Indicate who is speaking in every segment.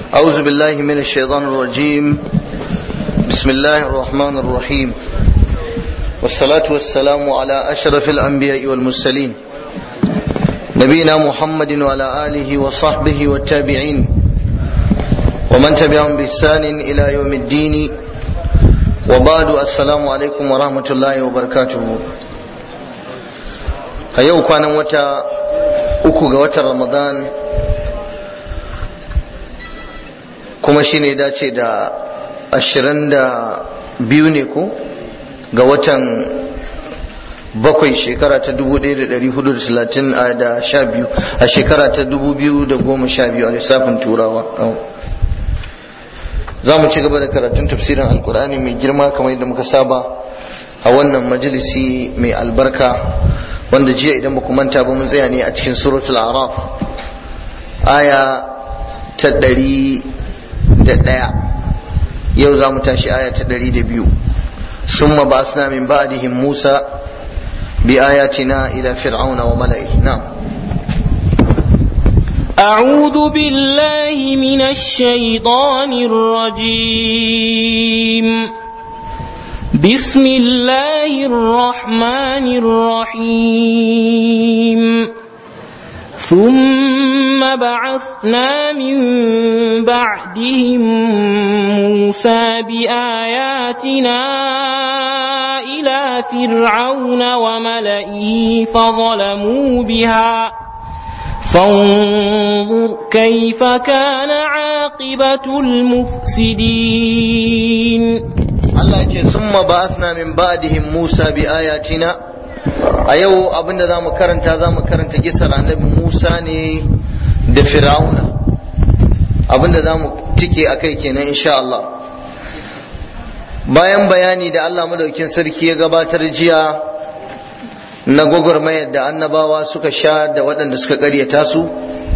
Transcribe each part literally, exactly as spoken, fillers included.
Speaker 1: أعوذ بالله من الشيطان الرجيم. بسم الله الرحمن الرحيم، والصلاة والسلام على أشرف الأنبياء والمرسلين نبينا محمد وعلى آله وصحبه والتابعين ومن تبعهم بإحسان إلى يوم الدين، وبعد السلام عليكم ورحمة الله وبركاته. أيوة كان وتا أكو وتا رمضان kuma shi ne dace da ashirin da biyu ne ko ga watan bakwai shekara ta dubu ɗaya da ɗari hudu da talatin da sha biyu a shekara ta dubu biyu da goma sha biyu a lissafin turawa. Za mu ci gaba da karatun tafsirin alkur'ani mai girma kamar yadda muka saba a wannan majalisi mai albarka, wanda jiya idan ba ku manta ba mun tsaya ne a cikin suratul araf aya ta ɗari da ɗaya. yau za mu tashi aya ta ɗari da biyu. summa ba'athna min ba'dihim Musa bi ayatina ila fir'auna wa mala'ihi. na'am.
Speaker 2: أعوذ بالله من الشيطان الرجيم. بسم الله الرحمن الرحيم. ثم بعثنا من بعدهم موسى بآياتنا إلى فرعون وملئه فظلموا بها فانظر كيف كان عاقبة المفسدين.
Speaker 1: الله يقول ثم بعثنا من بعدهم موسى بآياتنا. a yau abinda za mu karanta za mu karanta kisar annabi Musa ne da Fir'auna, abinda za mu tike a kai kenan insha Allah. Bayan bayani da Allah madaukin sarki ya gabatar jiya na gwagwarmayar da annabawa suka sha da waɗanda suka ƙaryata su,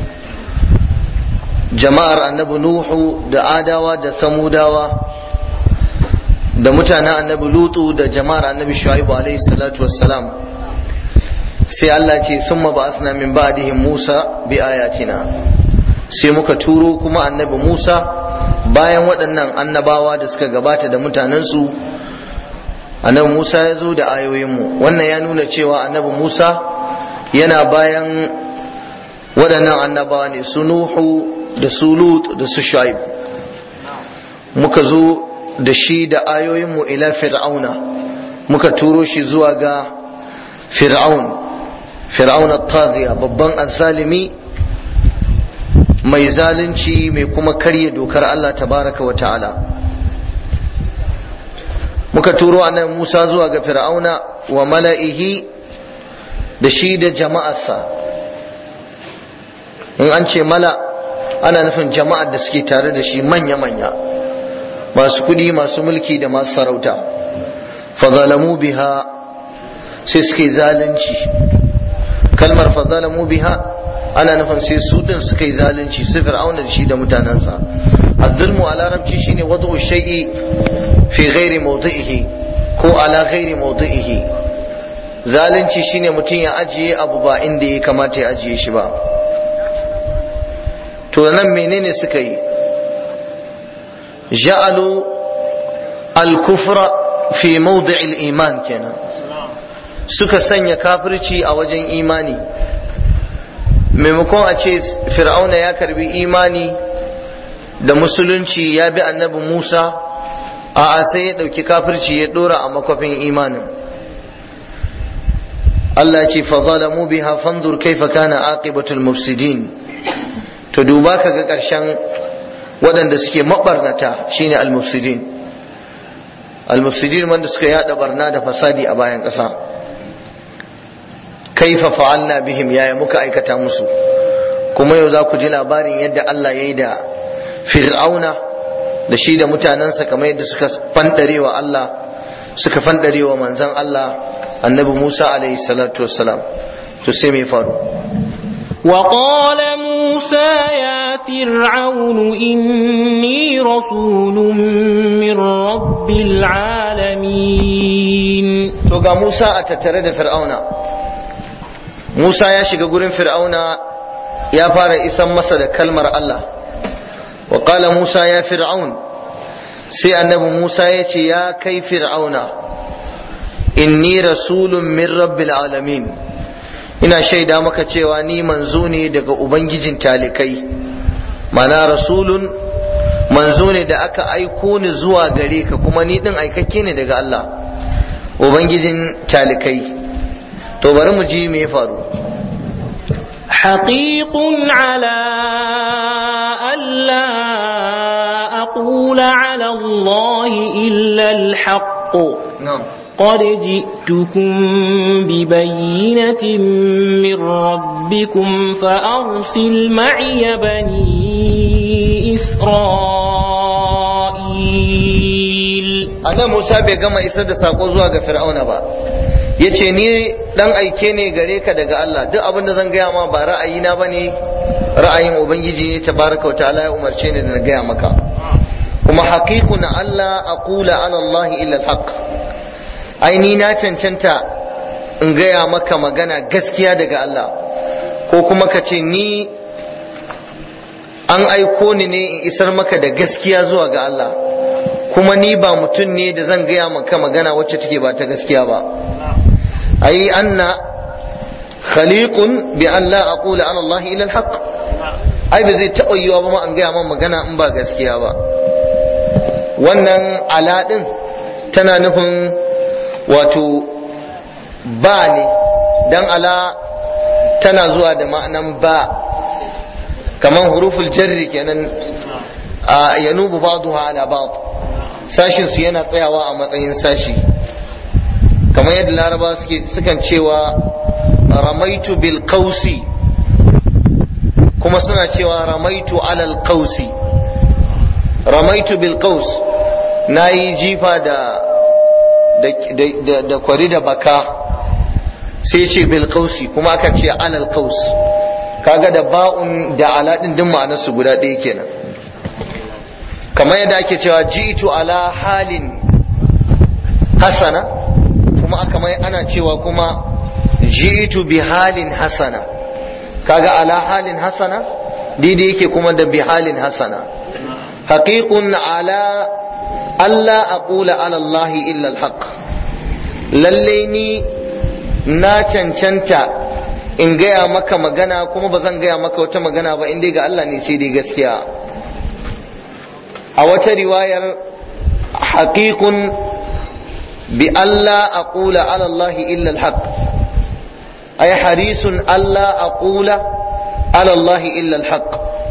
Speaker 1: jama'ar annabi Nuhu da Adawa da Samudawa da mutanen annabi Lutu da jama'ar annabi Shu'aibu alaihi salatu wassalam, sai Allah ce summa ba'athna min ba'dihim Musa bi ayatina, sai muka turo kuma annabi Musa bayan waɗannan annabawa da suka gabata da mutanensu. Annabi Musa ya zo da ayoyinmu. Wannan ya nuna cewa annabi Musa yana bayan waɗannan annabawa ne, su Nuhu da su Lut da su Shu'aib. Muka zo da shi da ayoyinmu ila fir'auna, muka turo shi zuwa ga fir'aun fir'aun at-taghiya, babban azzalimi mai zalunci mai kuma karya dokar Allah tabaraka wa ta'ala. muka turo annabi Musa zuwa ga fir'auna wa mala'ihi, da shi da jama'arsa. in an ce mala ana nufin jama'ar da suke tare da shi manya-manya, masu kudi, masu mulki da masu sarauta. fazalamu biha, sai suke zalunci. kalmar fazalamu biha ana nufin sai su din suka yi zalunci, su fir'auna da shi da mutanensa. az-zulmu a larabci shine wad'u shay'i fi ghairi mawdi'ihi ko ala ghairi mawdi'ihi. zalunci shine mutum ya ajiye abu ba inda ya kamata ya ajiye shi ba. to nan menene suka yi? ja'alu al-kufra fi mawdi'i al-iman kenan, suka sanya kafirci a wajen imani. maimakon a ce fir'auna ya karbi imani da musulunci ya bi annabi Musa, a sai ya dauki kafirci ya dora a makwafin imanin. Allah ce fa zalamu biha fanzur kaifa kana aqibatul mufsidin. to duba kaga karshen waɗanda suke mabarnata shine al-mufsidin. al-mufsidin wanda suka yada barna da fasadi a bayan ƙasa. kaifa fa'alna bihim, yaya muka aikata musu. kuma yau za ku ji labarin yadda Allah ya yi da fir'auna da shi da mutanensa, kamar yadda suka fandarewa Allah, suka fandarewa manzon Allah annabi Musa alaihi salatu wassalam. to sai mai faru?
Speaker 2: وقال موسى يا فرعون إني رسول من رب العالمين.
Speaker 1: to ga Musa a tattare da fir'auna. Musa ya shiga gurin fir'auna ya fara isan masa da kalmar Allah, wa qala Musa ya fir'aun, sai annabi Musa ya ce ya kai fir'auna, inni rasulun min rabbil alamin, ina shaida maka cewa ni manzo ne daga ubangijin talikai. Mana rasulun manzo ne da aka aiko ni zuwa gare ka, kuma ni din aikakke ne daga Allah ubangijin talikai. To bari mu ji me ya faru.
Speaker 2: حقيق على ألا أقول على الله إلا الحق
Speaker 1: نعم
Speaker 2: قد جئتكم ببينة من ربكم فأرسل معي بني إسرائيل.
Speaker 1: أنا موسى بيجمع إسد ساقو زوا فرعون با yace ni dan aike ne gare ka daga Allah, duk abin da zan gaya ma ba ra'ayina bane, ra'ayin ubangiji ne tabaraka wa ta'ala ya umarce ni da na gaya maka. Kuma haqiqun alla aqula ala Allah illa al-haq, ai ni na cancanta in gaya maka magana gaskiya daga Allah, ko kuma ka ce ni an aiko ni ne in isar maka da gaskiya zuwa ga Allah, kuma ni ba mutum ne da zan gaya maka magana wacce take ba ta gaskiya ba. ai anna khaliqun bi an la aqula ala Allah illa al-haq, ai ba zai taɓa yiwa ba ma an gaya man magana in ba gaskiya ba. Wannan ala din tana nufin wato ba ne, dan ala tana zuwa da ma'anan ba, kaman huruful jarri kenan, yanubu ba'daha ala ba'd, sashin su yana tsayawa a matsayin sashi, kamar yadda laraba suke sukan cewa ramaitu bil qausi, kuma suna cewa ramaitu alal qausi. Ramaitu bil qaus, nayi jifa da da da kwari da baka, sai ce bil qausi, kuma aka ce alal qaus, kaga da ba'un da ala din din ma'anar su guda ɗaya kenan. Kamar yadda ake cewa ji'tu ala halin hasana, kuma aka mai ana cewa kuma ji'tu bi halin hasana, kaga ala halin hasana daidai yake kuma da bi halin hasana. haqiqun ala alla aqula ala Allah illa alhaq, lalle ni na cancanta in gaya maka magana, kuma ba zan gaya maka wata magana ba inda ga Allah ne sai dai gaskiya. A wata riwayar haqiqun bi alla aqula ala Allah illa alhaq, ay harisun alla aqula ala Allah illa alhaq.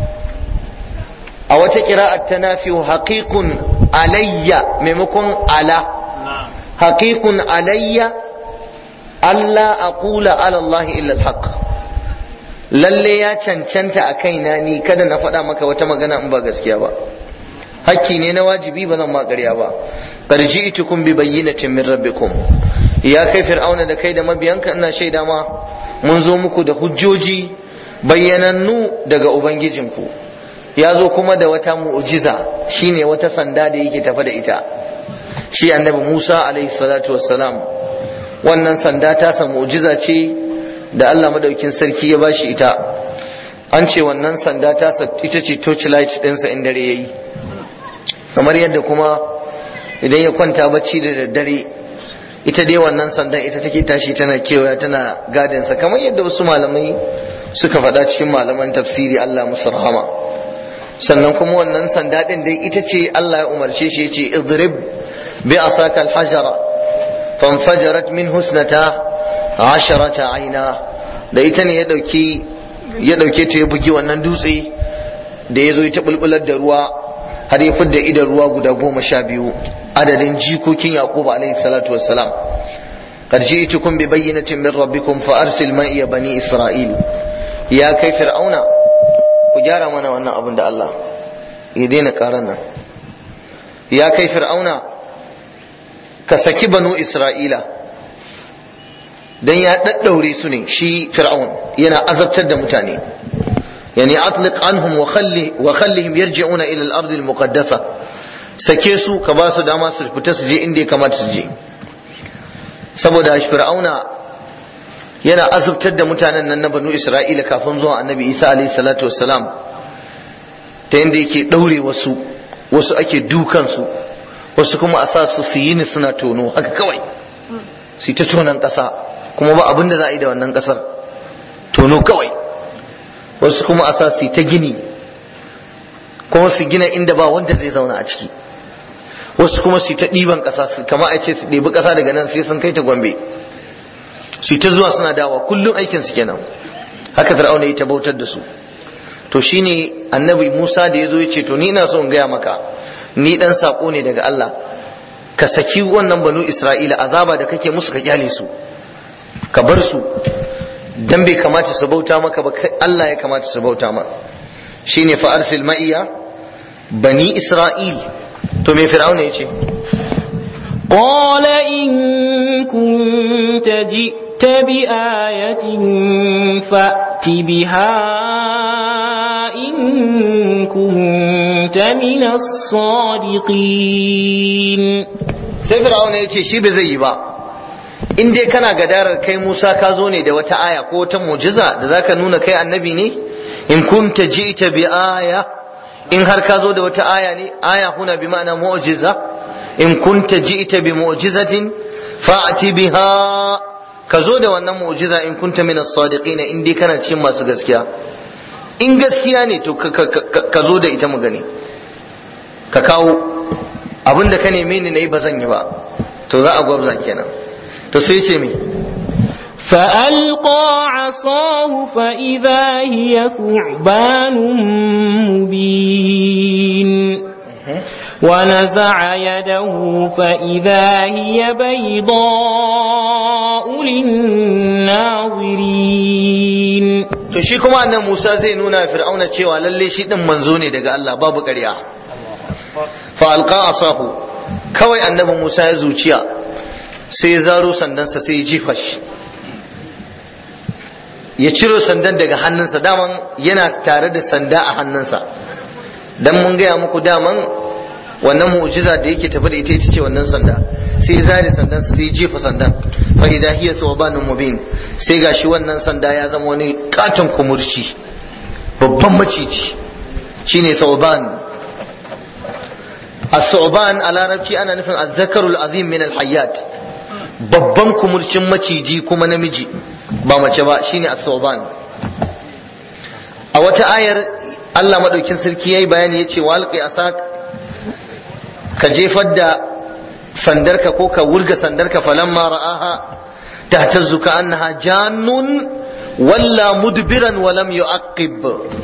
Speaker 1: A wata qira'at tanafi haqiqun alayya maimakon ala, haqiqun alayya alla aqula ala Allah illa alhaq, lalle ya cancanta a kaina ni kada na faɗa maka wata magana in ba gaskiya ba, hakki ne na wajibi, ba zan ma ƙarya ba. qad ji'tukum bi bayyinatin min rabbikum, ya kai fir'auna da kai da mabiyanka ina shaida ma mun zo muku da hujjoji bayyanannu daga ubangijinku. Ya zo kuma da wata mu'jiza, shine wata sanda da yake tafa da ita shi annabi Musa alaihi salatu wassalam. Wannan sanda ta sa mu'jiza ce da Allah madaukin sarki ya bashi ita. An ce wannan sanda ta sa ita ce torchlight ɗinsa in dare yayi, kamar yadda kuma idan ya kwanta bacci da daddare, ita dai wannan sandan ita take tashi tana kewaya tana gadinsa, kamar yadda wasu malamai suka faɗa cikin malaman tafsiri, Allah musu rahama. Sannan kuma wannan sanda ɗin dai ita ce Allah ya umarce shi, ya ce idrib bi asaka alhajara fanfajarat min husnata asharata aina, da ita ne ya dauki ya dauke ta ya bugi wannan dutse da ya zo ya bulbular da ruwa har ya fidda idan ruwa guda goma sha biyu, adadin jikokin Yaqub alaihi salatu wassalam. qad ji'tukum bi bayyinatin min rabbikum fa arsil ma'iya bani isra'il. Ya kai fir'auna, ku gyara mana wannan abin da Allah ya daina karan nan. Ya kai fir'auna, ka saki banu isra'ila, dan ya daddaure su ne shi fir'aun, yana azabtar da mutane. yani atliq anhum wa khalli wa khallihim yarji'una ila al-ardi al-muqaddasa, sake su ka ba su dama su fita su je inda ya kamata su je. Saboda fir'auna yana azabtar da mutanen nan na banu isra'ila kafin zuwa annabi Isa alaihi salatu wassalam. ta yadda yake ɗaure wasu, wasu ake dukansu, wasu kuma a sa su su yi ni suna tono haka kawai su ta tonon ƙasa, kuma ba abin da za a yi da wannan ƙasar, tono kawai. Wasu kuma a sa su ta gini, kuma su gina inda ba wanda zai zauna a ciki. Wasu kuma su ta ɗiban ƙasa, kama a ce su ɗebi ƙasa daga nan sai sun kai ta Gombe, su ta zuwa suna dawa, kullum aikin su kenan. Haka Fir'auna ya ta bautar da su. To shine annabi Musa da ya zo ya ce to ni ina so in gaya maka, ni dan sako ne daga Allah, ka saki wannan banu Isra'ila, azaba da kake musu ka kyale su, ka bar su, dan bai kamata su bauta maka ba, Allah ya kamata su bauta maka. Shine fa arsil ma'iya bani Isra'il. To me Fir'auna ya ce?
Speaker 2: Qala in kunta ji'ta bi ayatin fa'ti biha in kunta minas sadiqin.
Speaker 1: Sai Fir'auna ya ce shi bai zai yi ba, in dai kana gadarar kai Musa ka zo ne da wata aya ko wata mu'jiza da zaka nuna kai annabi ne, in kunta ji'ta bi aya, in har ka zo da wata aya ne, aya huna bi ma'ana mu'jiza, in kunta ji'ta bi mu'jizatin fa'ti biha, ka zo da wannan mu'jiza in kunta minas sadiqin, in dai kana cikin masu gaskiya. In gaskiya ne to ka zo da ita mu gani, ka kawo abinda ka neme ni nayi ba zan yi ba, to za a gwabza kenan. To sai ce me?
Speaker 2: فألقى عصاه فإذا هي ثعبان مبين ونزع يده فإذا هي بيضاء للناظرين.
Speaker 1: To shi kuma annan Musa zai nuna Fir'auna cewa lalle shi din manzo ne daga Allah, babu ƙarya. Fa alqa asahu, kawai annabi Musa ya zuciya sai ya zaro sandansa sai ya jifa shi, ya ciro sandan daga hannunsa. Daman yana tare da sanda a hannunsa, dan mun gaya muku daman wannan mu'jiza da yake tafi da ita ita ce wannan sanda. Sai ya zare sandan sai ya jefa sandan, fa idha hiya thawbanun mubin, sai gashi wannan sanda ya zama wani katon kumurci, babban maciji, shine thawban. as-thawban a larabci ana nufin az-zakarul azim min al-hayyat, babban kumurcin maciji kuma namiji ba mace ba, shine as-thawban. A wata ayar Allah madaukin sarki yayi bayani yace walqi asak, ka jefar da sandarka ko ka wurga sandarka, falamma ra'aha tahtazzu ka'annaha jannun walla mudbiran wa lam yu'aqqib.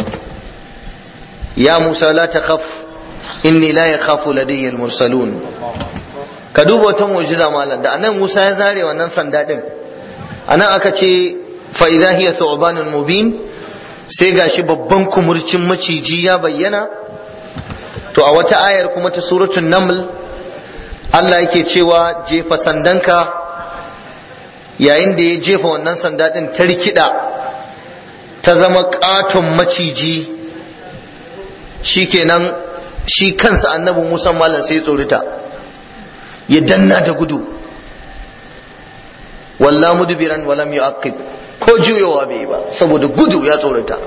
Speaker 1: Ya Musa la takhaf inni la yakhafu ladayya al-mursalun. Ka duba wata mu'jiza malam da anan Musa ya zare wannan sanda din, anan aka ce fa idha hiya thu'banun mubin, sai gashi babban kumurcin maciji ya bayyana. To a wata ayar kuma ta suratul naml Allah yake cewa jefa sandanka, yayin da ya jefa wannan sanda din ta rikida ta zama katon maciji, shikenan shi kansa annabi Musa mallan sai ya tsorita, ya danna da gudu, walla mudbiran wa lam yu'aqib, ko juyowa bai ba saboda gudu ya tsorita.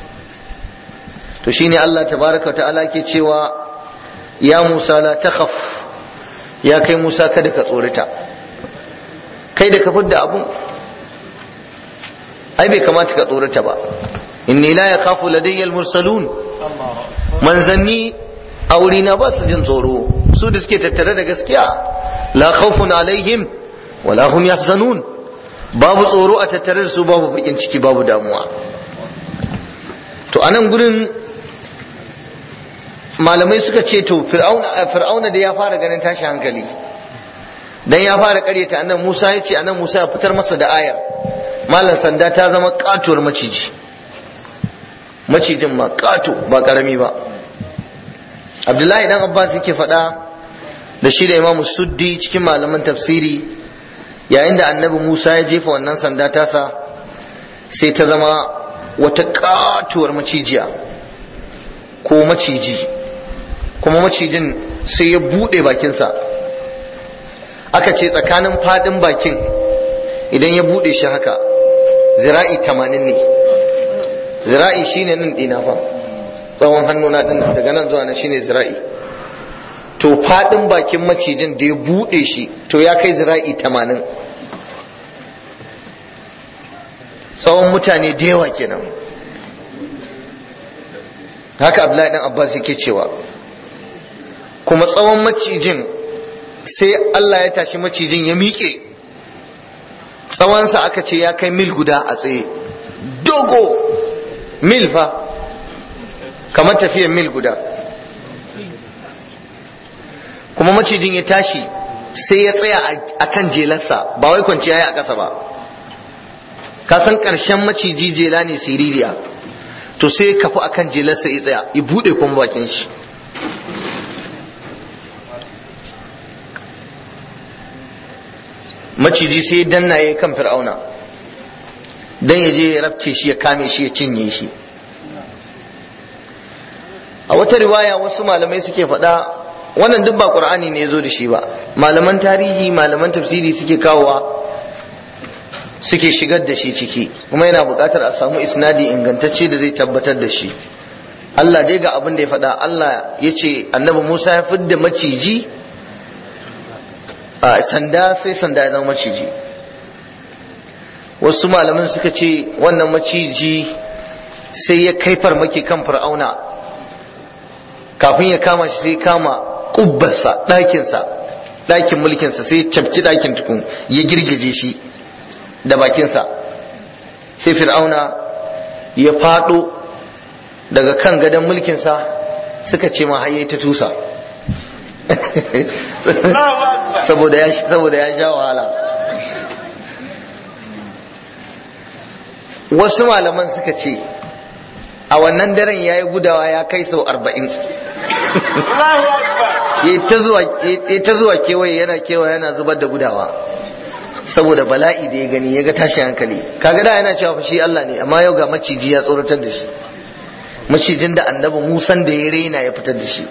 Speaker 1: To shine Allah tabaraka wa ta'ala ke cewa ya Musa la takhaf, ya kai Musa kada ka tsorita. Kai da ka fidda abun ai bai kamata ka tsorita ba. Inni la yakhafu ladayya al-mursalun, manzanni a wurina ba su jin tsoro, su da suke tattare da gaskiya. La khawfun alaihim wala hum yahzanun, babu tsoro a tattare da su, babu bakin ciki, babu damuwa. To anan gurin malamai suka ce to fir'auna fir'auna da ya fara ganin tashi hankali, dan ya fara karyata annan Musa, ya ce annan Musa ya fitar masa da ayar. Malam sanda ta zama katuwar maciji, macijin ma kato ba karami ba. Abdullahi dan Abbas yake faɗa da shi da Imam Suddi cikin malaman tafsiri, yayin da annabi Musa ya jefa wannan sanda tasa sai ta zama wata katuwar macijiya ko maciji, kuma macijin sai ya buɗe bakinsa. Aka ce tsakanin faɗin bakin idan ya buɗe shi haka zira'i tamanin ne. Zira'i shine nan ɗina fa, tsawon hannuna din daga nan zuwa nan shine zira'i, to fadin bakin macijin da ya bude shi to ya kai zira'i tamanin. tsawon mutane da yawa kenan. Haka Abdullahi dan Abbas yake cewa, kuma tsawon macijin sai Allah ya tashi macijin ya miƙe, tsawonsa aka ce ya kai mil guda a tsaye, dogo mil fa, kamar tafiyar mil guda. Kuma macijin ya tashi sai ya tsaya a kan jelarsa, ba wai kwanciya ya a ƙasa ba. Ka san ƙarshen maciji jela ne siririya, to sai ya kafu a kan jelarsa ya tsaya, ya buɗe kuma bakin shi. Maciji sai ya danna ya kan fir'auna dan ya je ya rafke shi, ya kame shi, ya cinye shi. A wata riwaya wasu malamai suke faɗa, wannan duk ba Qur'ani ne ya zo da shi ba, malaman tarihi, malaman tafsiri suke kawowa, suke shigar da shi ciki, kuma yana buƙatar a samu isnadi ingantacce da zai tabbatar da shi. Allah dai ga abin da ya faɗa. Allah ya ce annabi Musa ya fidda maciji a sanda, sai sanda ya zama maciji. Wasu malaman suka ce wannan maciji sai ya kai farmaki kan fir'auna, kafin ya kama shi sai kama kubbarsa, ɗakinsa, ɗakin mulkinsa, sai ya cafci ɗakin tukun, ya girgije shi da bakinsa. Sai fir'auna ya faɗo daga kan gadon mulkinsa, suka ce ma har ta tusa saboda ya saboda ya sha wahala. Wasu malaman suka ce a wannan daren ya yi gudawa ya kai sau arba'in. Ya ta zuwa kewaye, yana kewaye yana zubar da gudawa saboda bala'i da ya gani, ya ga tashin hankali. Kaga da yana cewa shi Allah ne, amma yau ga maciji ya tsoratar da shi, macijin da annabi Musan da ya raina ya fitar da shi.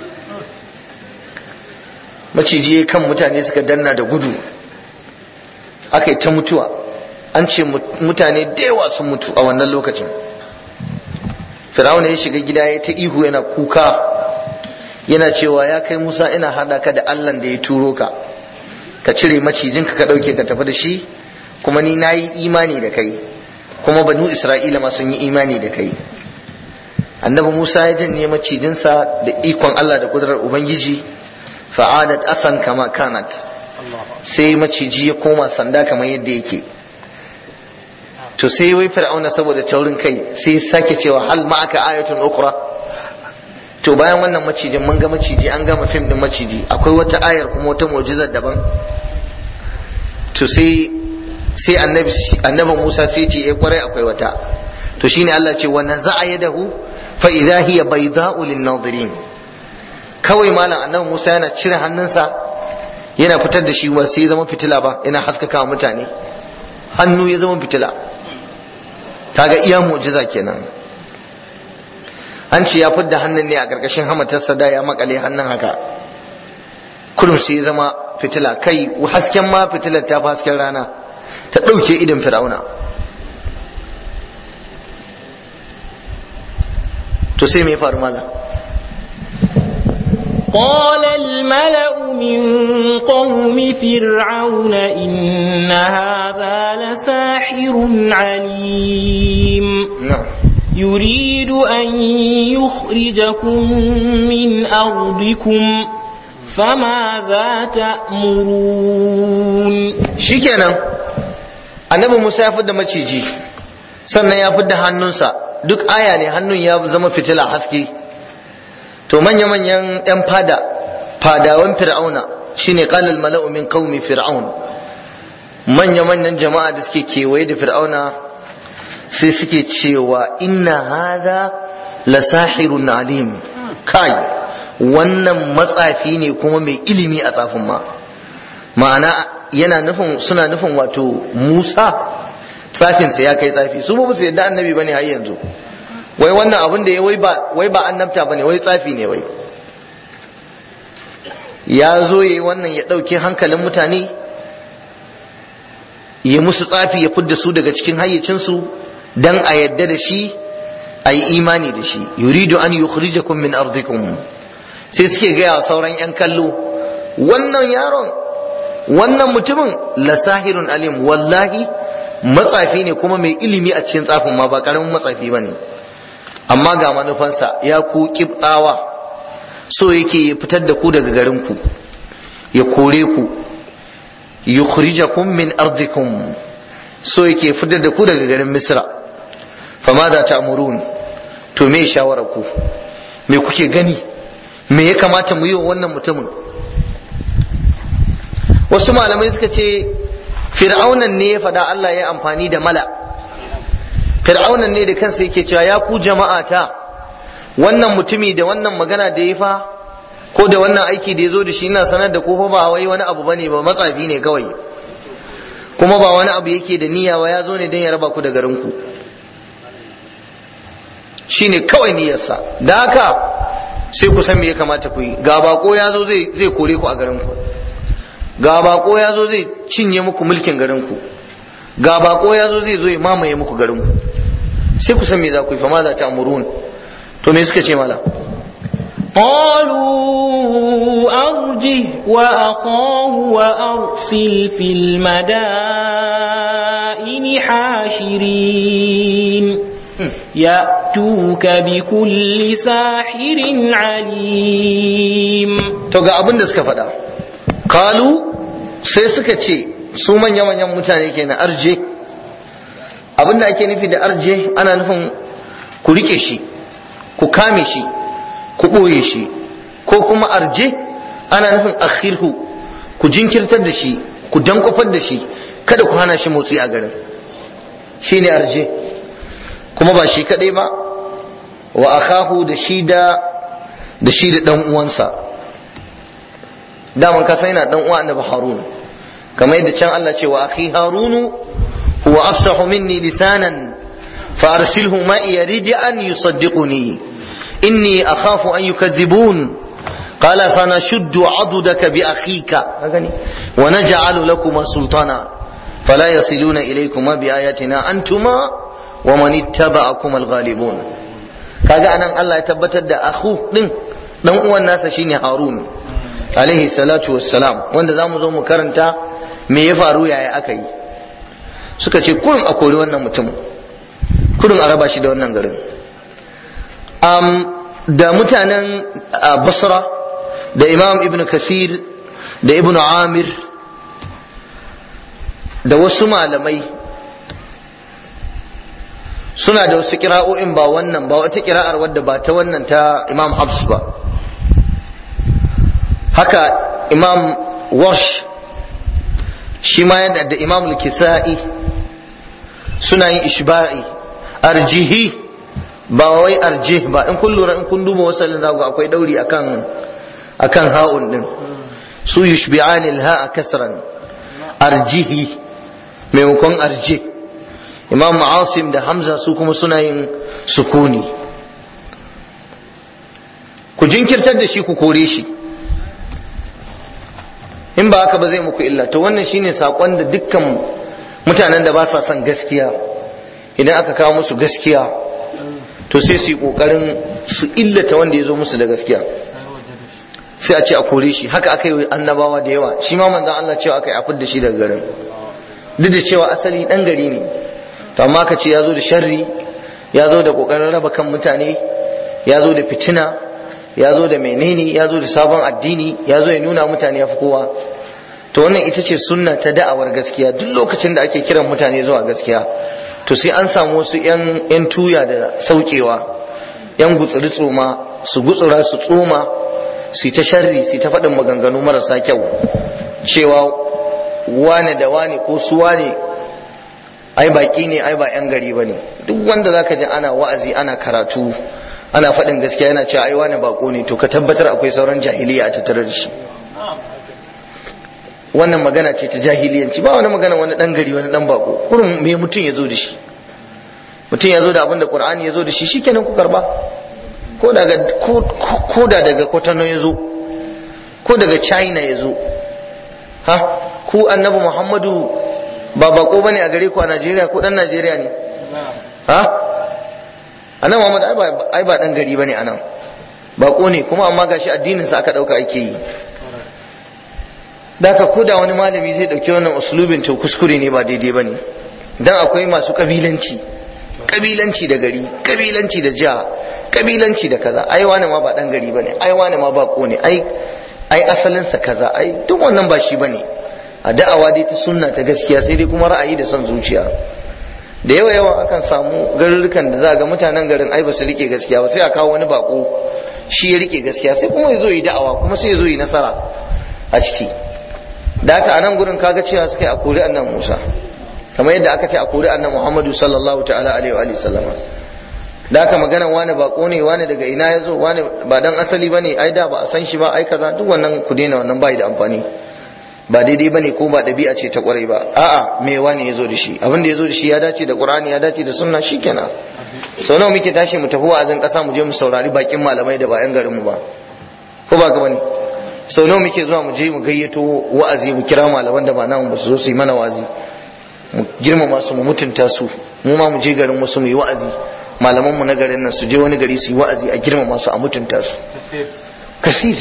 Speaker 1: Maciji kan mutane suka danna da gudu, aka yi ta mutuwa. An ce mutane da yawa sun mutu a wannan lokacin. Fir'auna ya shiga gida ya ta ihu, yana kuka, yana cewa ya kai Musa, ina hada ka da Allah da ya turo ka, ka cire macijinka ka dauke ka tafi da shi, kuma ni nayi imani da kai, kuma banu Isra'ila ma sun yi imani da kai. Annabi Musa ya janye macijinsa da ikon Allah da kudurar Ubangiji, fa'adat asan kama kanat, sai maciji ya koma sanda kamar yadda yake. To sai wai fir'auna saboda taurin kai sai ya sake cewa hal ma'aka ayatun ukhra, to bayan wannan macijin mun ga maciji, an gama fim din maciji, akwai wata ayar kuma wata mu'jizar daban. To sai sai annabi annabi Musa sai ce eh kwarai akwai wata. To shine Allah ce wa naza'a yadahu fa idha hiya bayda'u lin-nadirin. Kawai malam annabi Musa yana cire hannunsa yana fitar da shi, ba sai zama fitila ba, yana haskaka wa mutane, hannu ya zama fitila. Kaga iya mu'jiza kenan. An ce ya fidda hannun ne a ƙarƙashin hamatarsa, da ya makale hannun haka, kurum sai ya zama fitila. Kai hasken ma fitilar ta fi hasken rana, ta ɗauke idon fir'auna. To sai me ya faru malam?
Speaker 2: قال الملأ من قوم فرعون إن هذا لساحر عليم يريد أن يخرجكم من أرضكم فماذا تأمرون.
Speaker 1: شكرا. annabi Musa ya fidda maciji, sannan ya fidda hannunsa, duk aya ne, hannun ya zama fitila haske. To manya-manyan 'yan fada, fadawan fir'auna, shine qalal mala'u min qaumi fir'aun, manya-manyan jama'a da suke kewaye da fir'auna sai suke cewa inna hadha lasahirun alim, kai wannan matsafi ne kuma mai ilimi a tsafin ma. Ma'ana yana nufin, suna nufin wato Musa tsafinsa ya kai tsafi. Su ba su yadda annabi bane har yanzu, wai wannan abin da ya wai ba wai ba annabta bane, wai tsafi ne. Wai ya zo yayi wannan ya dauke hankalin mutane, ya musu tsafi, ya fidda su daga cikin hayyacin su dan a yadda da shi, a ayi imani da shi yuridu an yukhrijakum min ardikum sai suke gaya wa sauran yan kallo wannan yaron wannan mutumin la sahirun alim wallahi matsafi ne kuma mai ilimi a cikin tsafin ma ba karamin matsafi bane amma ga manufansa ya ku kibtawa so yake ya fitar da ku daga garin ku ya kore ku yukhrijakum min ardikum so yake fitar da ku daga garin misra famada ta'murun to me shawara ku me kuke gani me ya kamata mu yi wa wannan mutumin wasu malamai suka ce fir'aunan ne ya faɗa Allah ya amfani da mala fir'aunan ne da kansa yake cewa ya ku jama'ata wannan mutumi da wannan magana da ya fa ko da wannan aiki da ya zo da shi ina sanar da ku fa ba wai wani abu bane ba matsafi ne kawai kuma ba wani abu yake da niyya ba ya zo ne don ya raba ku da garin ku shine kawai niyyarsa da haka sai ku san me ya kamata ku yi ga bako ya zo zai zai kore ku a garin ku ga bako ya zo zai cinye muku mulkin garin ku ga bako ya zo zai zo ya mamaye muku garin ku sai ku san me za ku yi fa ma za ta amurun to me suka ce mala
Speaker 2: قالوا أرجه وأخاه وأرسل في المدائن حاشرين يأتوك بكل ساحر عليم
Speaker 1: to ga abin da suka faɗa kalu sai suka ce su manya manyan mutane kenan arje abin da ake nufi da arje ana nufin ku rike shi ku kame shi ku ɓoye shi ko kuma arje ana nufin akhirhu ku jinkirtar da shi ku dankofar da shi kada ku hana shi motsi a garin shine arje kuma ba shi kadai ba wa akahu da shi da da shi da dan uwansa daman ka sai na dan uwa annabi harun kamar yadda can Allah ce wa akhi harunu huwa afsahu minni lisanan fa arsilhu ma yarid an yusaddiquni inni akhafu an yukazzibun qala sanashuddu adudaka bi akhika wa naj'alu lakuma sultana fala yasiluna ilaykuma bi ayatina antuma wa man ittaba'akum al-ghalibun kaga anan Allah ya tabbatar da akhu din dan uwan nasa shine Harun alaihi salatu wassalam wanda zamu zo mu karanta me ya faru yaya aka yi suka ce kurin a kori wannan mutum kurin a raba shi da wannan garin um, da mutanen Basra da Imam Ibn Kathir da Ibn Amir da wasu malamai suna da wasu kira'o'in ba wannan ba wata kira'ar wadda ba ta wannan ta Imam Hafs ba haka Imam Warsh shi ma yadda da Imam Al-Kisa'i suna yin ishba'i arjihi ba wai arjih ba in kun lura in kun duba wasalin zaku akwai dauri akan akan ha'un din su yushbi'ani al-ha'a kasran arjihi maimakon arjih Imam Asim da Hamza su kuma suna yin sukuni ku jinkirtar da shi ku kore shi in ba haka ba zai muku illa to wannan shine sakon da dukkan mutanen da ba sa son gaskiya idan aka kawo musu gaskiya to sai su yi kokarin su illata wanda ya zo musu da gaskiya sai a ce a kore shi haka aka yi annabawa da yawa shi ma manzon Allah cewa aka yi a fidda shi daga garin duk da cewa asali dan gari ne to amma ka ce ya zo da sharri ya zo da kokarin raba kan mutane ya zo da fitina ya zo da menene ya zo da sabon addini ya zo ya nuna mutane ya fi kowa to wannan ita ce sunna ta da'awar gaskiya duk lokacin da ake kiran mutane zuwa gaskiya to sai an samu wasu yan yan tuya da saukewa yan gutsuri tsoma su gutsura su tsoma su ta sharri su ta faɗin maganganu marasa kyau cewa wane da wane ko su wane ai baki ne ai ba yan gari bane duk wanda zaka ji ana wa'azi ana karatu ana faɗin gaskiya yana cewa ai wani bako ne to ka tabbatar akwai sauran jahiliya a tattare da shi wannan magana ce ta jahiliyanci ba wani magana wani dan gari wani dan bako kurin me mutum ya zo da shi mutum ya zo da abin da qur'ani ya zo da shi shikenan ku karba ko daga ko da daga kwatano ya zo ko daga china ya zo ha ku annabi muhammadu ba bako bane a gare ku a najeriya ko dan najeriya ne ha anan Muhammad ai ba dan gari bane anan, bako ne kuma amma gashi addinin sa aka dauka ake yi. Da ka koda wani malami zai dauki wannan uslubin to kuskure ne, ba daidai bane. Dan akwai masu kabilanci, kabilanci da gari, kabilanci da jiha, kabilanci da kaza. Ai wani ma ba dan gari bane, ai wani ma bako ne, ai ai asalin sa kaza, ai duk wannan ba shi bane. A da'awa dai ta sunna ta gaskiya, sai dai kuma ra'ayi da son zuciya. Da yawa yawa akan samu garurrukan da za ga mutanen garin ai ba su rike gaskiya ba, sai a kawo wani bako shi ya rike gaskiya, sai kuma ya zo yi da'awa, kuma sai ya zo yi nasara a ciki. Da haka a nan gurin kaga cewa suka yi a kori annan Musa, kamar yadda aka ce a kori annan Muhammadu sallallahu ta'ala alaihi wa sallama. Da haka magana wani bako ne, wani daga ina ya zo, wani ba dan asali bane, ai da ba a san shi ba, ai kaza, duk wannan ku daina, wannan bai da amfani, ba daidai bane ko ba dabi'a ce ta kwarai ba. A'a, me wani ya zo da shi, abin da ya zo da shi ya dace da Qur'ani, ya dace da sunna, shikenan. Sau nawa muke tashi mu tafi wa'azin kasa mu je mu saurari bakin malamai da ba yan garin mu ba, ko ba ga bane? Sau nawa muke zuwa mu je mu gayyato wa'azi, mu kira malaman da ba namu ba su zo su yi mana wa'azi, mu girmama su, mu mutunta su. Mu ma mu je garin wasu mu yi wa'azi, malaman mu na garin nan su je wani gari su yi wa'azi, a girmama su, a mutunta su. Kasir.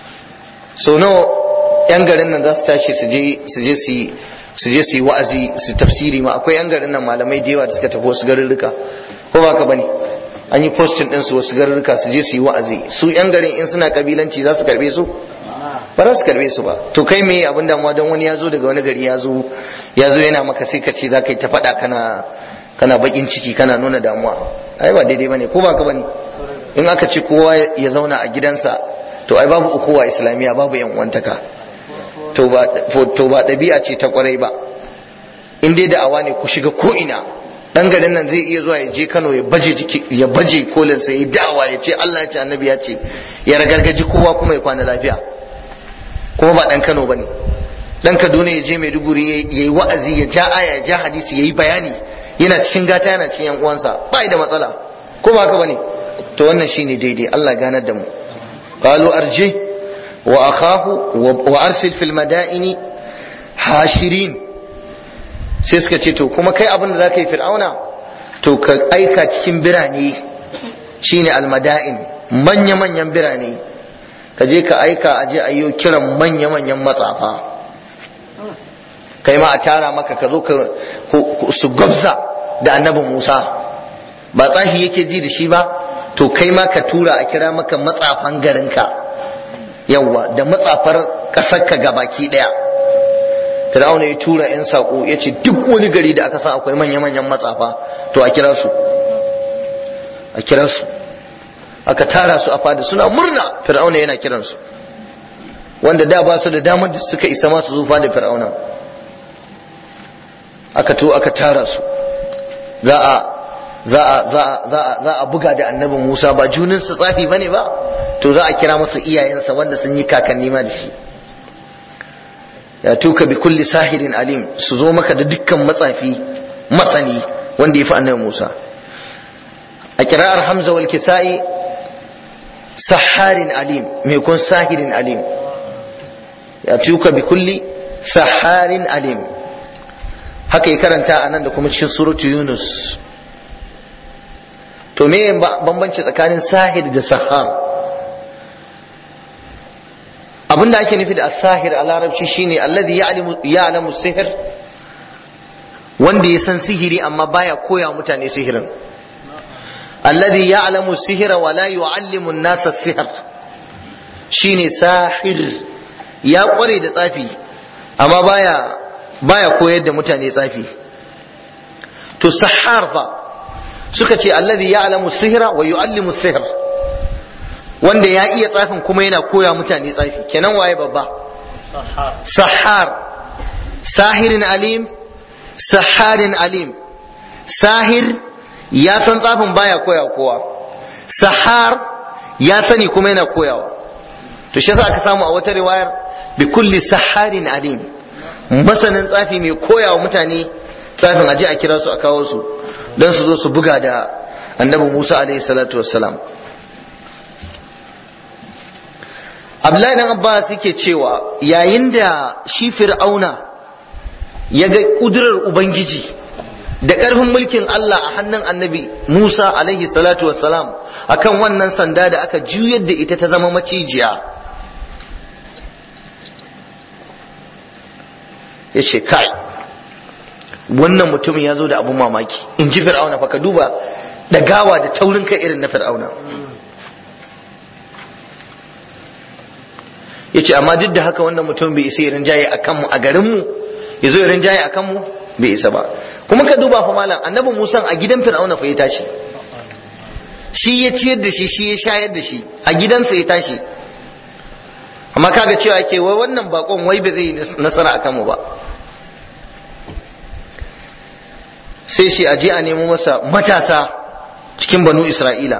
Speaker 1: Sau nawa yan garin nan za su tashi su je su je su yi su je su yi wa'azi, su tafsiri ma. Akwai yan garin nan malamai da yawa da suka tafi wasu garurruka, ko ba ka bane? An yi postin din su wasu garurruka su je su yi wa'azi. Su yan garin in suna kabilanci za su karbe su? Ba za su karbe su ba. To kai me abin damuwa don wani ya zo daga wani gari ya zo ya zo yana maka sai ka ce za ka yi ta faɗa kana kana bakin ciki, kana nuna damuwa. Ai ba daidai bane, ko ba ka bane? In aka ce kowa ya zauna a gidansa, to ai babu ukuwa islamiyya, babu yan uwantaka. To ba to ba ɗabi'a ce ta kwarai ba. In dai da'awa ne ku shiga ko ina. Dan garin nan zai iya zuwa ya je Kano ya baje jiki, ya baje kolin sa, ya da'awa, ya ce Allah ya ce, annabi ya ce, ya ragargaji kowa kuma ya kwana lafiya. Kuma ba dan Kano bane. Dan Kaduna ya je Maiduguri yayi wa'azi, ya ja aya, ya ja hadisi, yayi bayani, yana cikin gata, yana cikin yan uwansa, ba da matsala. Ko ba haka bane? To wannan shine daidai. Allah ganar da mu. Qalu arji wa akahu wa arsil fil madaini hashirin. Sai suka ce to kuma kai abin da zaka yi Fir'auna, to ka aika cikin birane, shine almada'in, manya manyan birane, ka je ka aika aje ayyo kiran manya manyan matsafa, kai ma a tara maka, ka zo ka su gabza da annabi Musa. Ba tsafi yake ji da shi ba, to kai ma ka tura a kira maka matsafan garinka, yawwa, da matsafar ƙasarka gabaki ɗaya. Fir'auna ya tura yan sako, ya ce duk wani gari da aka san akwai manya-manyan matsafa, to a kira su, a kira su. Aka tara su a fada, suna murna Fir'auna yana kiransu, wanda da ba su da damar da suka isa masu zufa da Fir'auna. Aka to aka tara su, za a za a za a za a za a buga da annabi Musa, ba junin su tsafi bane ba, to za a kira masa iyayensa wanda sun yi kakanni ma da shi. Ya tuka bi kulli sahirin alim, su zo maka da dukkan matsafi masani wanda ya fi annabi Musa. A kira'ar Hamza wal Kisa'i saharin alim, mai kun sahirin alim. Ya tuka bi kulli saharin alim. Haka ya karanta a nan da kuma cikin suratu Yunus. To me bambanci tsakanin sahir da sahar? Abinda ake nufi da as-sahir a larabci shine alladhi ya'lamu ya'lamu sihr, wanda ya san sihiri amma baya koya mutane sihirin. Alladhi ya'lamu sihra wa la yu'allimu an-nasa as-sihr, shine sahir, ya kware da tsafi amma baya baya koyar da mutane tsafi. To sahar fa suka ce alladhi ya'lamu sihra wa yu'allimu as-sihr, wanda ya iya tsafin kuma yana koya mutane tsafi. Kenan waye babba? Sahar. Sahirin alim, saharin alim. Sahir ya san tsafin baya koya kowa, sahar ya sani kuma yana koyawa. To shi yasa aka samu a wata riwayar bi kulli saharin alim, masanin tsafi mai koyawa mutane tsafin, aje a kira su a kawo su don su zo su buga da annabi Musa alaihi salatu wassalam. Abdullahi dan Abbas yake cewa yayin da shi Fir'auna ya ga kudurar Ubangiji da ƙarfin mulkin Allah a hannun annabi Musa alaihi salatu wassalam akan wannan sanda da aka juyar da ita ta zama macijiya. Ya ce kai wannan mutumin ya zo da abun mamaki, in ji fir'auna fa, ka duba dagawa da taurin kai irin na fir'auna. Ya ce amma duk da haka wannan mutum bai isa irin jaye a kanmu a garinmu, ya zo irin jaye a kanmu bai isa ba. Kuma ka duba fa malam, annabi Musa a gidan fir'auna fa ya tashi, shi ya ciyar da shi, shi ya shayar da shi, a gidansa ya tashi. Amma kaga cewa yake wai wannan bakon wai ba zai yi nasara a kanmu ba. Sai shi aje a nemo masa matasa cikin banu Isra'ila,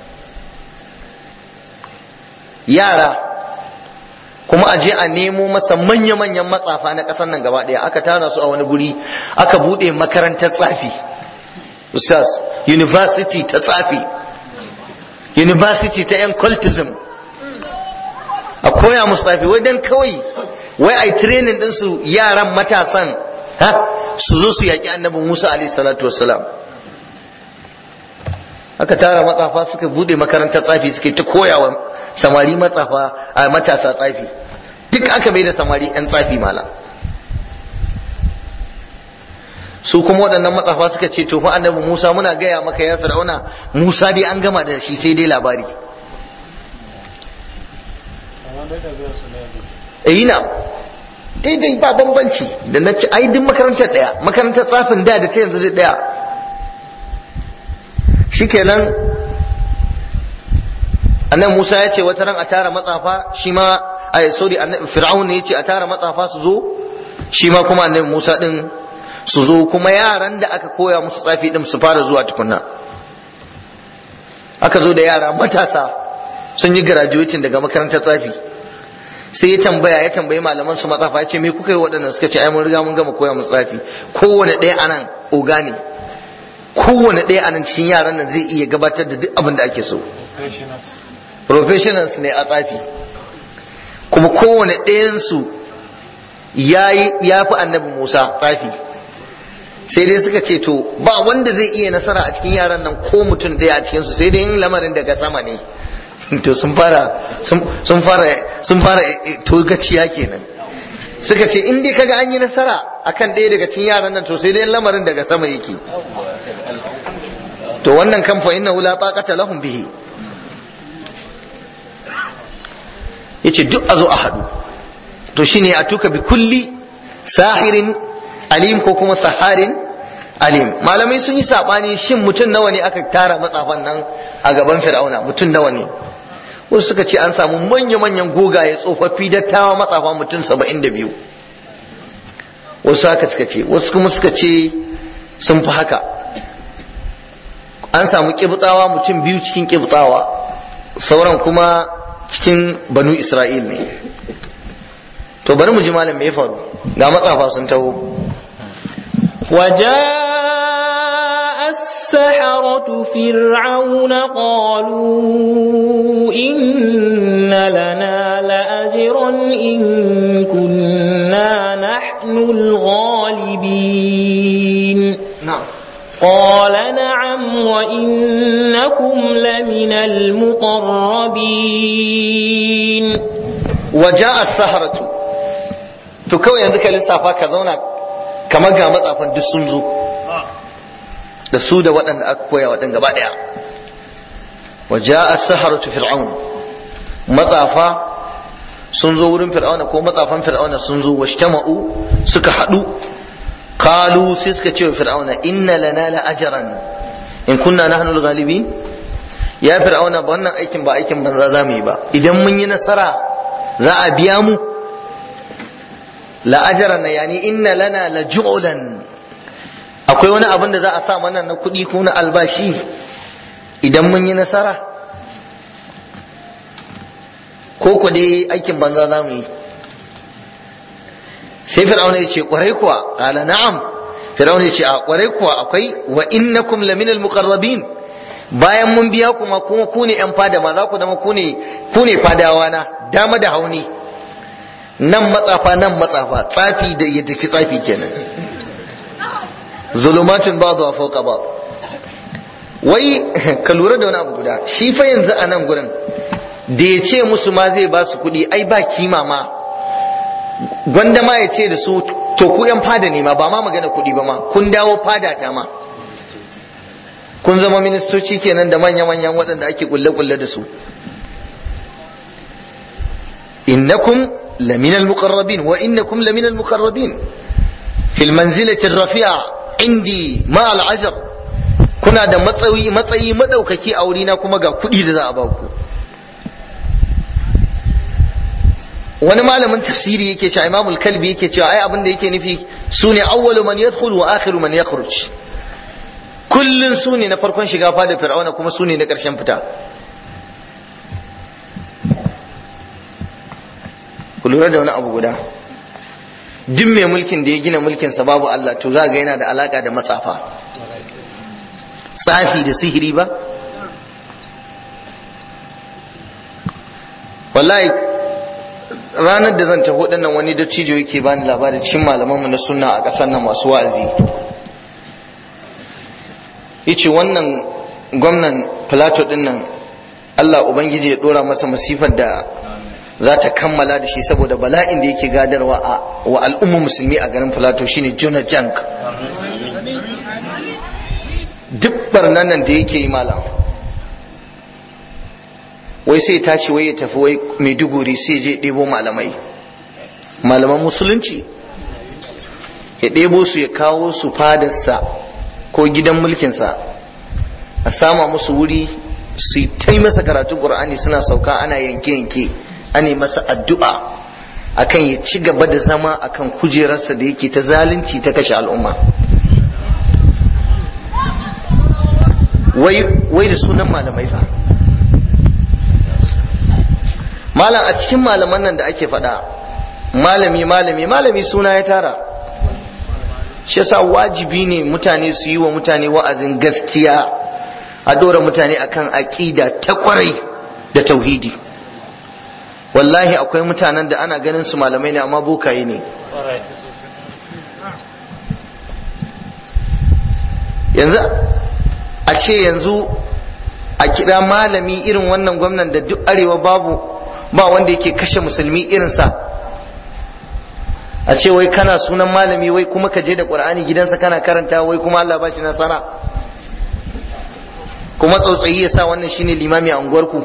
Speaker 1: yara, kuma aje a nemo masa manya-manyan matsafa na ƙasar nan gaba ɗaya. Aka tara su a wani guri, aka buɗe makarantar tsafi, ustaz, university ta tsafi, university ta yan cultism, a koya musu tsafi, wai dan kawai wai ai training ɗinsu yaran matasan ha su zo su yaƙi annabi Musa alaihi salatu wassalam. Aka tara matsafa suka bude makarantar tsafi, suka ta koyawa samari matsafa a matasa tsafi, duk aka bai da samari yan tsafi mala. Su kuma waɗannan matsafa suka ce to fa annabi Musa muna gaya maka ya Fir'auna, Musa dai an gama da shi sai dai labari. Eh na daidai ba bambanci da na ci ai duk makarantar daya, makarantar tsafin da da ta yanzu dai daya. Shikenan annabi Musa ya ce wata ran a tara matsafa, shi ma ai sorry annabi Fir'aun ne ya ce a tara matsafa su zo, shi ma kuma annabi Musa din su zo, kuma yaran da aka koya musu tsafi din su fara zuwa tukunna. Aka zo da yara matasa sun yi graduating daga makarantar tsafi. Sai ya tambaya ya tambayi malaman su matsafa, ya ce me kuka yi waɗannan? Suka ce ai mun riga mun gama koya musu tsafi. Kowane ɗaya anan oga ne, kowane ɗaya anan cikin yaran nan zai iya gabatar da duk abin da ake so. Professionals ne a tsafi, kuma kowane ɗayansu ya fi annabi Musa tsafi. Sai dai suka ce to ba wanda zai iya nasara a cikin yaran nan ko mutum ɗaya a cikinsu, sai dai yin lamarin daga sama ne. To sun fara sun fara sun fara togaciya kenan. Suka ce in dai kaga an yi nasara akan ɗaya daga cikin yaran nan to sai dai lamarin daga sama yake. To wannan kan fa innahu la taqata lahum bihi. Yace duk a zo a hadu. To shine a tuka bi kulli sahirin alim ko kuma saharin alim. Malamai sun yi sabani shin mutum nawa ne aka tara matsafan nan a gaban Fir'auna, mutum nawa ne? Wasu suka ce an samu manya-manyan gogaye tsofaffi dattawa matsafa mutum saba'in da biyu. Wasu haka suka ce, wasu kuma suka ce sun fi haka. An samu kibtawa mutum biyu cikin kibtawa, sauran kuma cikin banu Isra'il ne. To bari mu ji malam me ya faru, ga matsafa sun taho.
Speaker 2: وجاء السحرة فرعون قالوا إن لنا لأجرا إن كنا نحن الغالبين.
Speaker 1: نعم.
Speaker 2: قال نعم وإنكم لمن المقربين.
Speaker 1: وجاء السحرة تكوي عندك لسافا كذونا kamar ga matsafan duk sun zo da su da waɗanda aka koya waɗanda gaba ɗaya. Waja'a saharatu fir'aun, matsafa sun zo wurin fir'auna ko matsafan fir'auna sun zo, washtama'u suka haɗu, qalu sai suka ce wa fir'auna inna lana la ajran in kunna nahnu al-ghalibin. Ya fir'auna ba wannan aikin ba aikin banza za mu yi ba, idan mun yi nasara za a biya mu. La'ajaran na yani inna lana la ju'ulan, akwai wani abin da za a sa mana na kuɗi ko na albashi idan mun yi nasara, ko ku dai aikin banza za mu yi? Sai fir'auna ya ce kwarai kuwa, qala na'am. Fir'auna ya ce a kwarai kuwa akwai, wa innakum laminal muqarrabin, bayan mun biya kuma kuma ku ne yan fada ma, za ku zama ku ne ku ne fadawa na dama da hauni. Nan matsafa nan matsafa, tsafi da yadda ki tsafi kenan. zulumatun ba'dha fawqa ba'd. Wai ka lura da wani abu guda, shi fa yanzu a nan gurin da ya ce musu ma zai ba su kuɗi ai ba kima ma, gwanda ma ya ce da su to ku yan fada ne ma, ba ma magana kuɗi ba ma, kun dawo fada ta ma, kun zama ministoci kenan da manya-manyan waɗanda ake kulle-kulle da su. innakum laminal muqarrabin wa innakum laminal muqarrabin fil manzilati rafi'a indi ma al-ajr, kuna da matsayi matsayi madaukaki a wurina kuma ga kuɗi da za a ba ku. wani malamin tafsiri yake cewa, Imamul Kalbi yake cewa ai abin da yake nufi sune awwalu man yadkhulu wa akhiru man yakhruj, kullun sune na farkon shiga fada fir'auna kuma sune na karshen fita. ku lura da wani abu guda, duk mai mulkin da ya gina mulkin sa babu Allah to za ga yana da alaka da matsafa, tsafi da sihiri ba. wallahi ranar da zan taho dinnan wani dattijo yake bani labari cikin malamanmu na sunna a ƙasar nan masu wa'azi, yace wannan gwamnan Plateau din nan Allah ubangiji ya dora masa masifar da za ta kammala da shi saboda bala'in da yake gadarwa a wa al'ummar musulmi a garin Plateau shine Jona Jank. duk barnan nan da yake yi malam, wai sai tashi wai ya tafi wai Maiduguri sai je ɗebo malamai, malaman musulunci ya ɗebo su ya kawo su fadarsa ko gidan mulkinsa, a sama musu wuri su yi ta masa karatun Qur'ani suna sauka ana yanke-yanke, ana masa addu'a akan ya ci gaba da zama akan kujerarsa da yake ta zalunci ta kashe al'umma. wai da sunan malamai fa malam, a cikin malaman nan da ake faɗa malami malami malami suna ya tara. shi yasa wajibi ne mutane su yi wa mutane wa'azin gaskiya, a dora mutane akan aqida ta kwarai da tauhidi. wallahi akwai mutanen da ana ganin su malamai ne amma bokaye ne. yanzu a ce yanzu a kira malami irin wannan gwamnan da duk arewa babu ba wanda yake kashe musulmi irinsa, a ce wai kana sunan malami wai kuma ka je da Qur'ani gidansa kana karanta wai kuma Allah ba shi nasara, kuma tsautsayi ya sa wannan shine limami a unguwarku,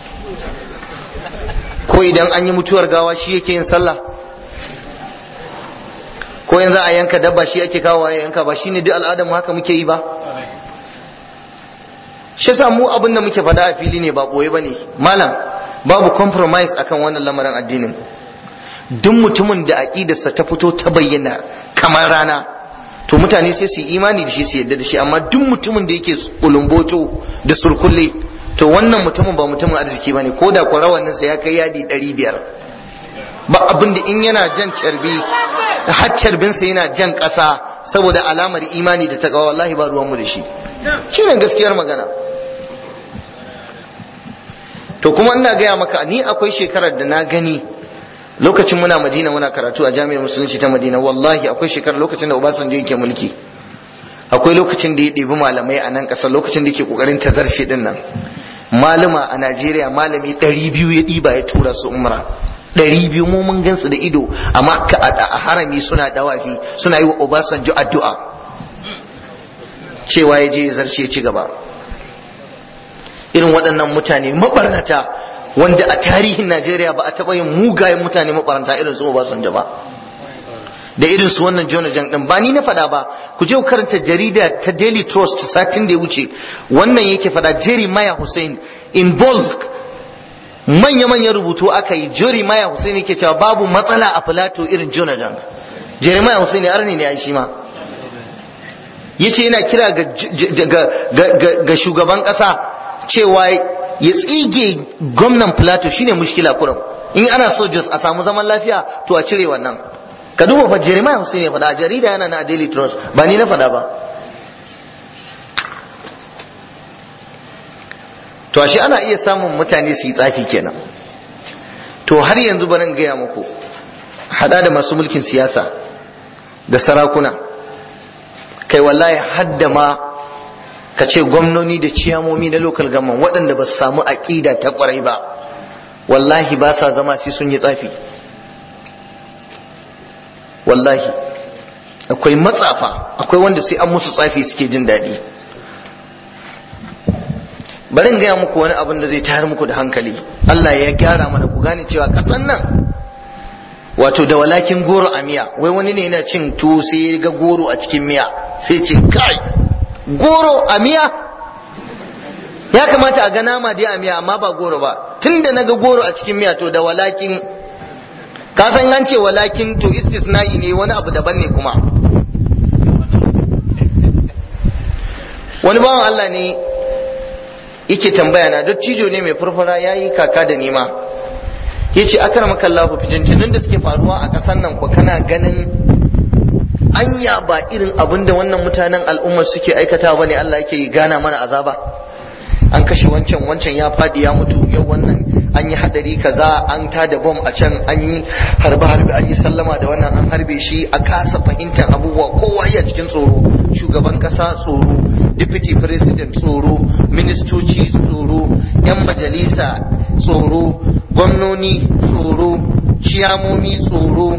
Speaker 1: ko idan an yi mutuwar gawa shi yake yin sallah, ko yanzu a yanka dabba shi ake kawo a yanka, ba shine duk al'adar mu haka muke yi ba. shi yasa mu abin da muke faɗa a fili ne ba ɓoye ba ne malam, babu compromise akan wannan lamarin addinin. duk mutumin da aƙidarsa ta fito ta bayyana kamar rana to mutane sai su yi imani da shi su yadda da shi, amma duk mutumin da yake ulumboto da surkulle to wannan mutumin ba mutumin arziki bane, ko da kwarawanninsa ya kai yadi ɗari biyar ba abin da in yana jan carbi har carbinsa yana jan ƙasa saboda alamar imani da takawa, wallahi ba ruwanmu da shi. shine gaskiyar magana. to kuma ina gaya maka, ni akwai shekarar da na gani lokacin muna Madina muna karatu a jami'ar musulunci ta Madina, wallahi akwai shekarar lokacin da Obasanjo yake mulki, akwai lokacin da ya ɗebi malamai a nan ƙasar, lokacin da yake ƙoƙarin tazarce din nan, malama a Najeriya malami ɗari biyu ya ɗiba ya tura su umra, ɗari biyu mu mun gansu da ido, amma a harami suna dawafi suna yi wa Obasanjo addu'a cewa ya je ya zarce ci gaba. irin waɗannan mutane mabarnata wanda a tarihin Najeriya ba a taɓa yin mugayen mutane mabarnata irin su Obasanjo ba, da irin su wannan Jona Jang din. Ba ni na faɗa ba, ku je ku karanta jarida ta Daily Trust satin da ya wuce, wannan yake faɗa. Jeremiah Hussein in bulk, manya-manyan rubutu aka yi. Jeremiah Hussein yake cewa babu matsala a Plateau irin Jona Jang. Jeremiah Hussein arni ne ya shi ma, yace yana kira ga shugaban ƙasa cewa ya tsige gwamnan Plateau, shine mushkila kurum. In ana so Jos a samu zaman lafiya to a cire wannan. Ka duba fa Jeremiah Hussein ya faɗa a jarida, yana na Daily Trust, ba ni na faɗa ba. To ashe ana iya samun mutane su yi tsafi kenan. To har yanzu bari in gaya muku, hada da masu mulkin siyasa da sarakuna, kai wallahi hadda ma ka ce gwamnoni da ciyamomi na local government waɗanda ba su samu aƙida ta ƙwarai ba wallahi ba sa zama sai sun yi tsafi. Wallahi akwai matsafa, akwai wanda sai an musu tsafi suke jin daɗi. bari in gaya muku wani abin da zai tayar muku da hankali. Allah ya gyara mana ku gane cewa ƙasan nan wato da walakin goro a miya. Wai wani ne yana cin tuwo sai ya ga goro a cikin miya sai ce kai goro a miya, ya kamata a ga nama dai a miya amma ba goro ba. Tunda na ga goro a cikin miya to da walakin, ka san an ce walakin to istisna'i ne, wani abu daban ne kuma. Wani bawan Allah ne yake tambaya na, dattijo ne mai furfura, yayi kaka da nima, yace akramaka Allah, fitintunin da suke faruwa a ƙasar nan ko kana ganin anya ba irin abin da wannan mutanen al'ummar suke aikata bane Allah yake gana mana azaba. An kashe wancan, wancan ya fadi ya mutu, yau wannan an yi hadari kaza, an tada bom a can, an yi harbe harbe, an yi sallama da wannan, an harbe shi, a kasa fahimtar abubuwa, kowa iya cikin tsoro. Shugaban kasa tsoro, deputy president tsoro, ministoci tsoro, yan majalisa tsoro, gwamnoni tsoro, ciyamomi tsoro,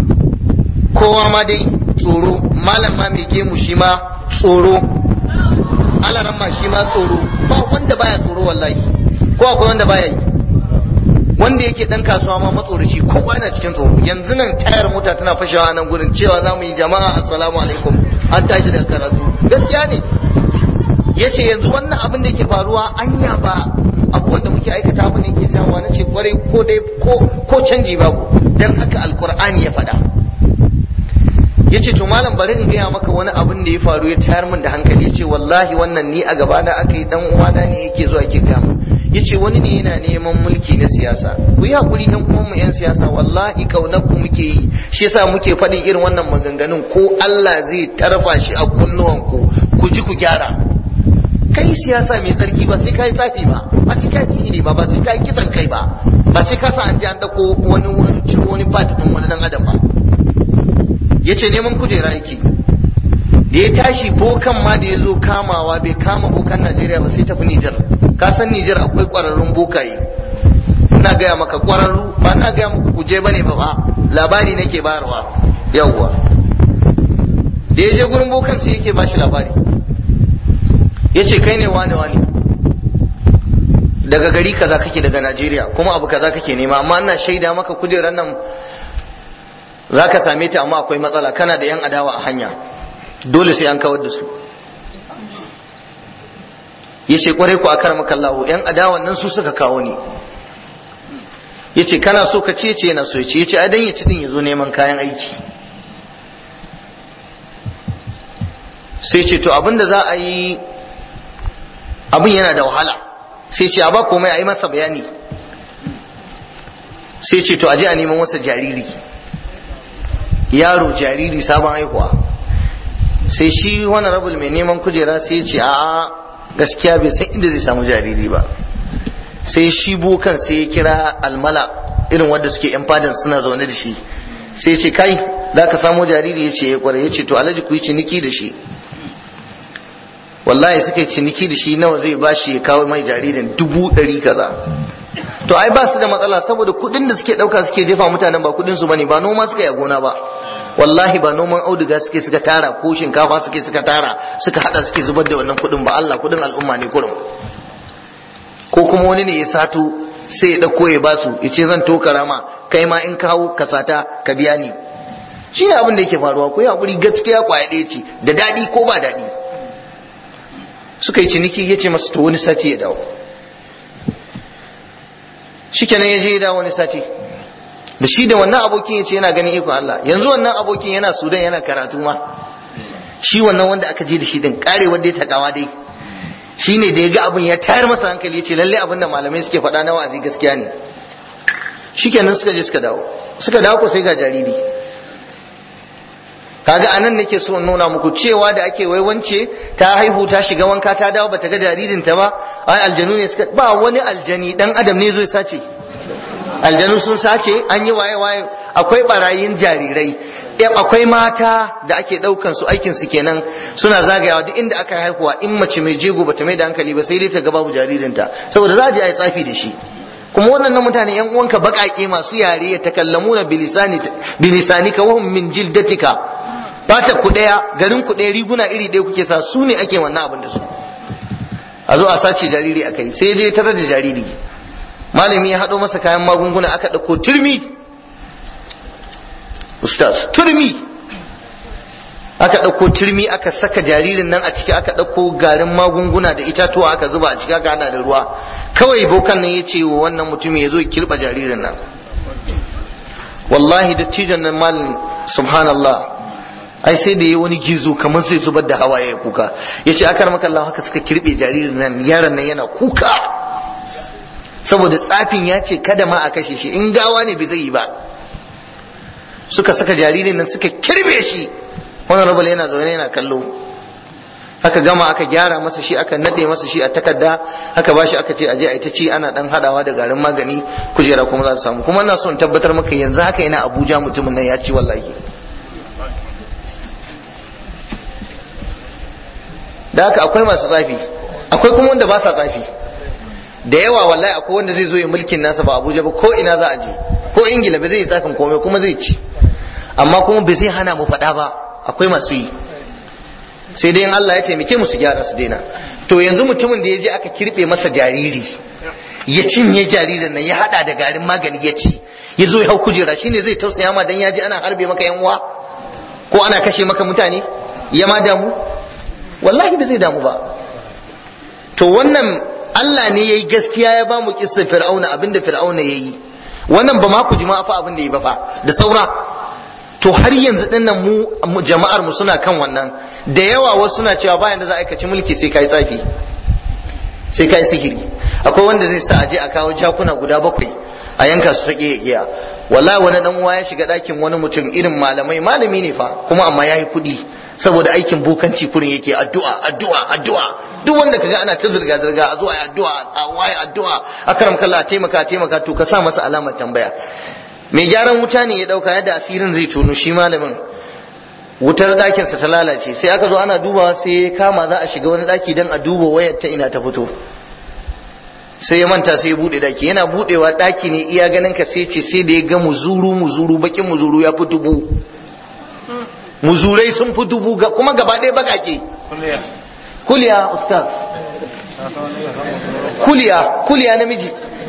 Speaker 1: kowa ma dai tsoro. Malam ma mai gemu shi ma tsoro, alaran ma shi ma tsoro. Ba wanda baya tsoro wallahi, ko akwai wanda baya yi? Wanda yake dan kasuwa ma matsoraci, kowa yana cikin tsoro. Yanzu nan tayar mota tana fashewa nan gurin cewa za mu yi jama'a assalamu alaikum, an tashi daga karatu. Gaskiya ne, yace yanzu wannan abin da yake faruwa anya ba abubuwan da muke aikata ba ne ke jawo. Na ce kwarai, ko dai ko ko canji babu, dan haka alqur'ani ya faɗa. Yace to malam bari in gaya maka wani abin da ya faru ya tayar min da hankali. Yace wallahi wannan ni a gaba da aka yi, dan uwana ne yake zuwa yake gaya min. Yace wani ne yana neman mulki na siyasa. Ku yi hakuri dan kuma mu yan siyasa, wallahi kaunar ku muke yi, shi yasa muke faɗin irin wannan maganganun, ko Allah zai tarfa shi a kunnuwan ku ku ji ku gyara. Kai siyasa mai tsarki ba sai kai tsafi ba, ba sai kai sihiri ba, ba sai kai kisan kai ba, ba sai ka sa an ji an dako wani wani ciro wani part din wani dan adam ba. Yace neman kujera yake, da ya tashi bokan ma da ya zo kamawa bai kama bokan Najeriya ba sai tafi Nijar. Ka san Nijar akwai kwararrun bokaye, ina gaya maka kwararru, ba na gaya muku kuje bane ba ba, labari nake bayarwa. Yawwa, da ya je gurin bokan sai yake bashi labari. Yace kai ne wane wane, daga gari kaza kake, daga Najeriya, kuma abu kaza kake nema, amma ina shaida maka kujerar nan za ka same ta amma akwai matsala, kana da yan adawa a hanya, dole sai an kawar da su. Yace kwarai ku akar maka Allah, yan adawan nan su suka kawo ni. Yace kana so ka ce? Yana so. Yace yace ai dan ya ci din yazo neman kayan aiki. Sai ce to abinda za a yi, abin yana da wahala. Sai ce a ba komai, a yi masa bayani. Sai ce to aje a neman masa jariri, yaro jariri sabon haihuwa. Sai shi wani rabul mai neman kujera sai ce a gaskiya bai san inda zai samu jariri ba. Sai shi bokan sai ya kira almala, irin wanda suke yan fadan suna zaune da shi. Sai ce kai za ka samu jariri? Ya ce ya kware. Ya ce to alhaji ku yi ciniki da shi. Wallahi suka yi ciniki da shi, nawa zai bashi ya kawo mai jaririn? Dubu ɗari kaza. To ai ba su da matsala, saboda kuɗin da suke ɗauka suke jefa mutanen ba kuɗin su bane, ba noma suka yi a gona ba. Wallahi ba noman auduga suke suka tara, ko shinkafa suke suka tara suka hada suke zubar da wannan kuɗin ba. Allah, kuɗin al'umma ne kurum. Ko kuma wani ne ya sato sai ya ɗauko ya basu, ya ce zan toka rama, kai ma in kawo ka sata ka biya ni. Shi ne abin da yake faruwa. Ko ya hakuri, gaskiya kwaya ɗaya ce, da daɗi ko ba daɗi. Suka yi ciniki, ya ce masa to wani sati ya dawo. Shikenan ya je ya dawo wani sati, da shi da wannan abokin ya ce yana ganin ikon Allah. Yanzu wannan abokin yana Sudan yana karatu ma, shi wannan wanda aka je da shi din kare wanda ya takawa dai, shi ne da ya ga abin ya tayar masa hankali, ya ce lalle abin da malamai suke faɗa na wa'azi gaskiya ne. Shikenan suka je suka dawo, suka dawo ko sai ga jariri. Kaga anan nake so in nuna muku cewa da ake waiwance ta haihu ta shiga wanka ta dawo bata ga jaririnta ba, ai aljanu ne suka, ba wani aljani, dan adam ne zai sace. Aljanu sun sace, an yi waye waye. Akwai barayin jarirai, akwai mata da ake daukan su aikin su kenan suna zagayawa duk inda aka haihuwa in mace mai jego bata mai da hankali ba sai dai ta ga babu jaririnta saboda za a je a yi tsafi da shi. kuma waɗannan mutane yan uwanka baƙaƙe masu yare ya takallamuna bilisani bilisanika wa hum min jildatika fata ku daya garin ku daya riguna iri ɗaya kuke sa su ne ake wannan abin da su. a zo a sace jariri akai sai je tarar da jariri malami ya haɗo masa kayan magunguna aka ɗauko turmi ustaz turmi aka ɗauko turmi aka saka jaririn nan a ciki aka ɗauko garin magunguna da itatuwa aka zuba a ciki aka hada da ruwa kawai bokan nan ya ce wa wannan mutumin ya zo ya kirɓa jaririn nan. wallahi dattijan nan malin subhanallah ai sai da ya wani gizo kamar sai zubar da hawaye ya kuka ya ce akar maka Allah haka suka kirɓe jaririn nan yaron nan yana kuka saboda tsafin ya ce kada ma a kashe shi in gawa ne bai zai yi ba. suka saka jaririn nan suka kirɓe shi wannan rabal yana zaune yana kallo aka gama aka gyara masa shi aka nade masa shi a takarda aka bashi aka ce aje a ita ci ana dan hadawa da garin magani kujera kuma za su samu. kuma ina so in tabbatar maka yanzu haka yana Abuja mutumin nan ya ci wallahi. da haka akwai masu tsafi akwai kuma wanda ba sa tsafi da yawa wallahi akwai wanda zai zo ya mulkin nasa ba Abuja ba ko ina za a je ko Ingila ba zai yi tsafin komai kuma zai ci amma kuma bai zai hana mu faɗa ba akwai masu yi sai dai in Allah ya taimake mu su gyara su daina. to yanzu mutumin da ya je aka kirbe masa jariri ya cinye jaririn nan ya hada da garin magani ya ci ya zo ya hau kujera shine zai tausaya ma dan ya ji ana harbe maka yan uwa ko ana kashe maka mutane ya ma damu wallahi bai zai damu ba. to wannan Allah ne yayi gaskiya ya ba mu kissa fir'auna abinda fir'auna yayi wannan ba ma ku jima'a fa abin da yi ba fa da saura. to har yanzu dinnan mu jama'ar mu suna kan wannan da yawa wasu suna cewa bayan da za a aikaci mulki sai kai tsafi sai kai sihiri. akwai wanda zai sa aje a kawo jakuna guda bakwai a yanka su ta kiyaye wallahi wani dan uwa ya shiga dakin wani mutum irin malamai malami ne fa kuma amma yayi kudi saboda aikin bokanci kurin yake addu'a addu'a addu'a duk wanda kaga ana ta zirga zirga a zo a addu'a a waye addu'a akram kallah a taimaka a taimaka to ka sa masa alamar tambaya. mai gyaran wuta ne ya dauka yadda asirin zai tono shi malamin wutar ɗakinsa ta lalace sai aka zo ana dubawa sai ya kama za a shiga wani ɗaki don a duba wayar ta ina ta fito sai ya manta sai ya buɗe ɗaki yana buɗewa ɗaki ne iya ganin ka sai ce sai da ya ga muzuru muzuru bakin muzuru ya fi dubu muzurai sun fi dubu kuma gaba ɗaya bakake kuliya ustaz kuliya kuliya namiji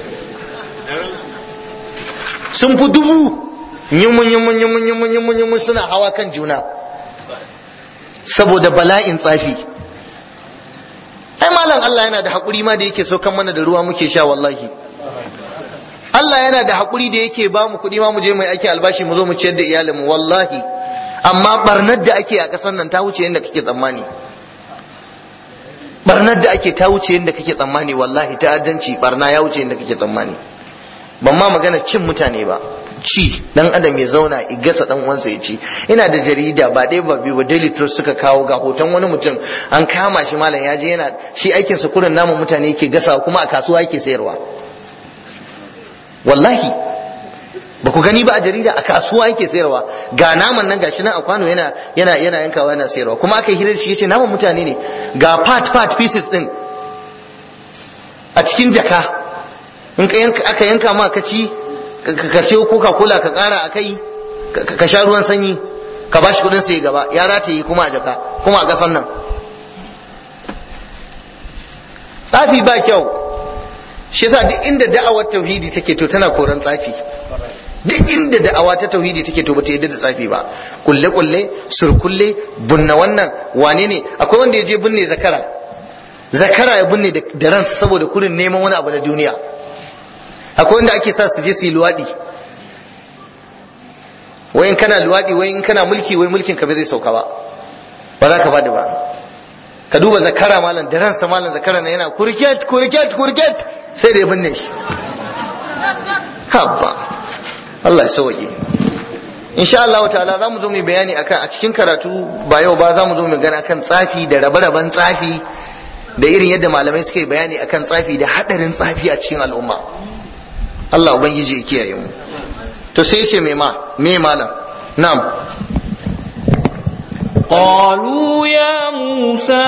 Speaker 1: sun fi dubu yimun yimun yimun yimun yimun yimun suna hawa kan juna saboda bala'in tsafi. ai malam Allah yana da haƙuri ma da yake saukan mana da ruwa muke sha wallahi. Allah yana da haƙuri da yake ba mu kuɗi ma mu je mai aiki albashi mu zo mu ciyar da iyalinmu wallahi. amma barnar da ake a ƙasar nan ta wuce yadda kake tsammani. barnar da ake ta wuce yadda kake tsammani wallahi ta'addanci barna ya wuce yadda kake tsammani. ban ma magana cin mutane ba ci dan adam ya zauna ya gasa dan uwansa ya ci. ina da jarida ba dai ba biyu ba Daily Trust suka kawo ga hoton wani mutum an kama shi malam ya je yana shi aikin sa kurin naman mutane yake gasa kuma a kasuwa yake sayarwa wallahi ba ku gani ba a jarida a kasuwa yake sayarwa ga naman nan gashi nan a kwano yana yana yana yankawa yana sayarwa kuma aka yi hirar shi yace naman mutane ne ga part part pieces din a cikin jaka in aka yanka ma ka ci ka sayo coca cola ka kara a kai ka sha ruwan sanyi ka bashi kudin sai gaba ya rataye kuma a jaka kuma a kasan nan. tsafi ba kyau shi yasa duk inda da'awar tauhidi take to tana koran tsafi. duk inda da'awa ta tauhidi take to bata yadda da tsafi ba. kulle kulle surkulle bunna wannan wane ne akwai wanda ya je binne zakara zakara ya binne da ransa saboda kurin neman wani abu na duniya. akwai wanda ake sa su je su yi luwaɗi wai in kana luwaɗi wai in kana mulki wai mulkin ka bai zai sauka ba ba za ka faɗi ba. ka duba zakara malam da ransa malam zakara na yana kurket kurket kurket sai da ya binne shi. habba Allah ya sauke. insha Allah ta'ala za mu zo mu bayani akan a cikin karatu ba yau ba za mu zo mu gana akan tsafi da rabe-raben tsafi da irin yadda malamai suka yi bayani akan tsafi da hadarin tsafi a cikin al'umma. Allah ubangiji ya kiyaye mu. to sai yace me ma me malam na'am
Speaker 2: قالوا يا موسى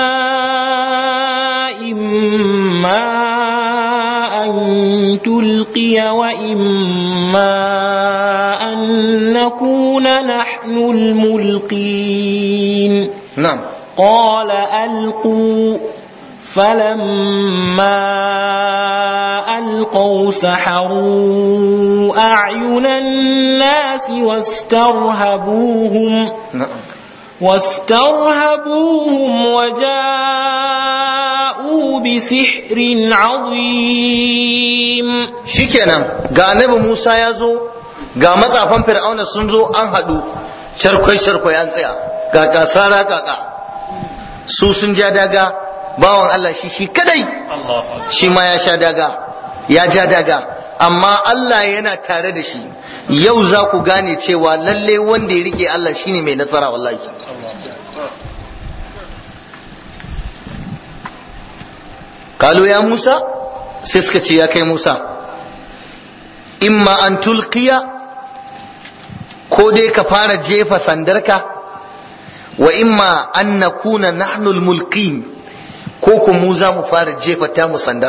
Speaker 2: إما أن تلقي وإما أن نكون نحن الملقين
Speaker 1: na'am
Speaker 2: قال ألقوا فلما ألقوا سحروا أعين الناس واسترهبوهم
Speaker 1: na'am
Speaker 2: واسترهبوهم وجاءوا بسحر عظيم
Speaker 1: shikenan ga annabi Musa ya zo ga matsafan fir'auna sun zo an haɗu charkwai charkwai an tsaya ga kasara kaka su sun ja daga bawan Allah shi shi kadai shi ma ya sha daga ya ja daga amma Allah yana tare da shi yau za ku gane cewa lalle wanda ya rike Allah shine mai nasara wallahi قالوا يا موسى سيسكتي يا كي موسى إما أن تلقي كودي كفارة جيفة سندركا وإما أن نكون نحن الملقين كوكو موسى مفارة جيفة تامو سندر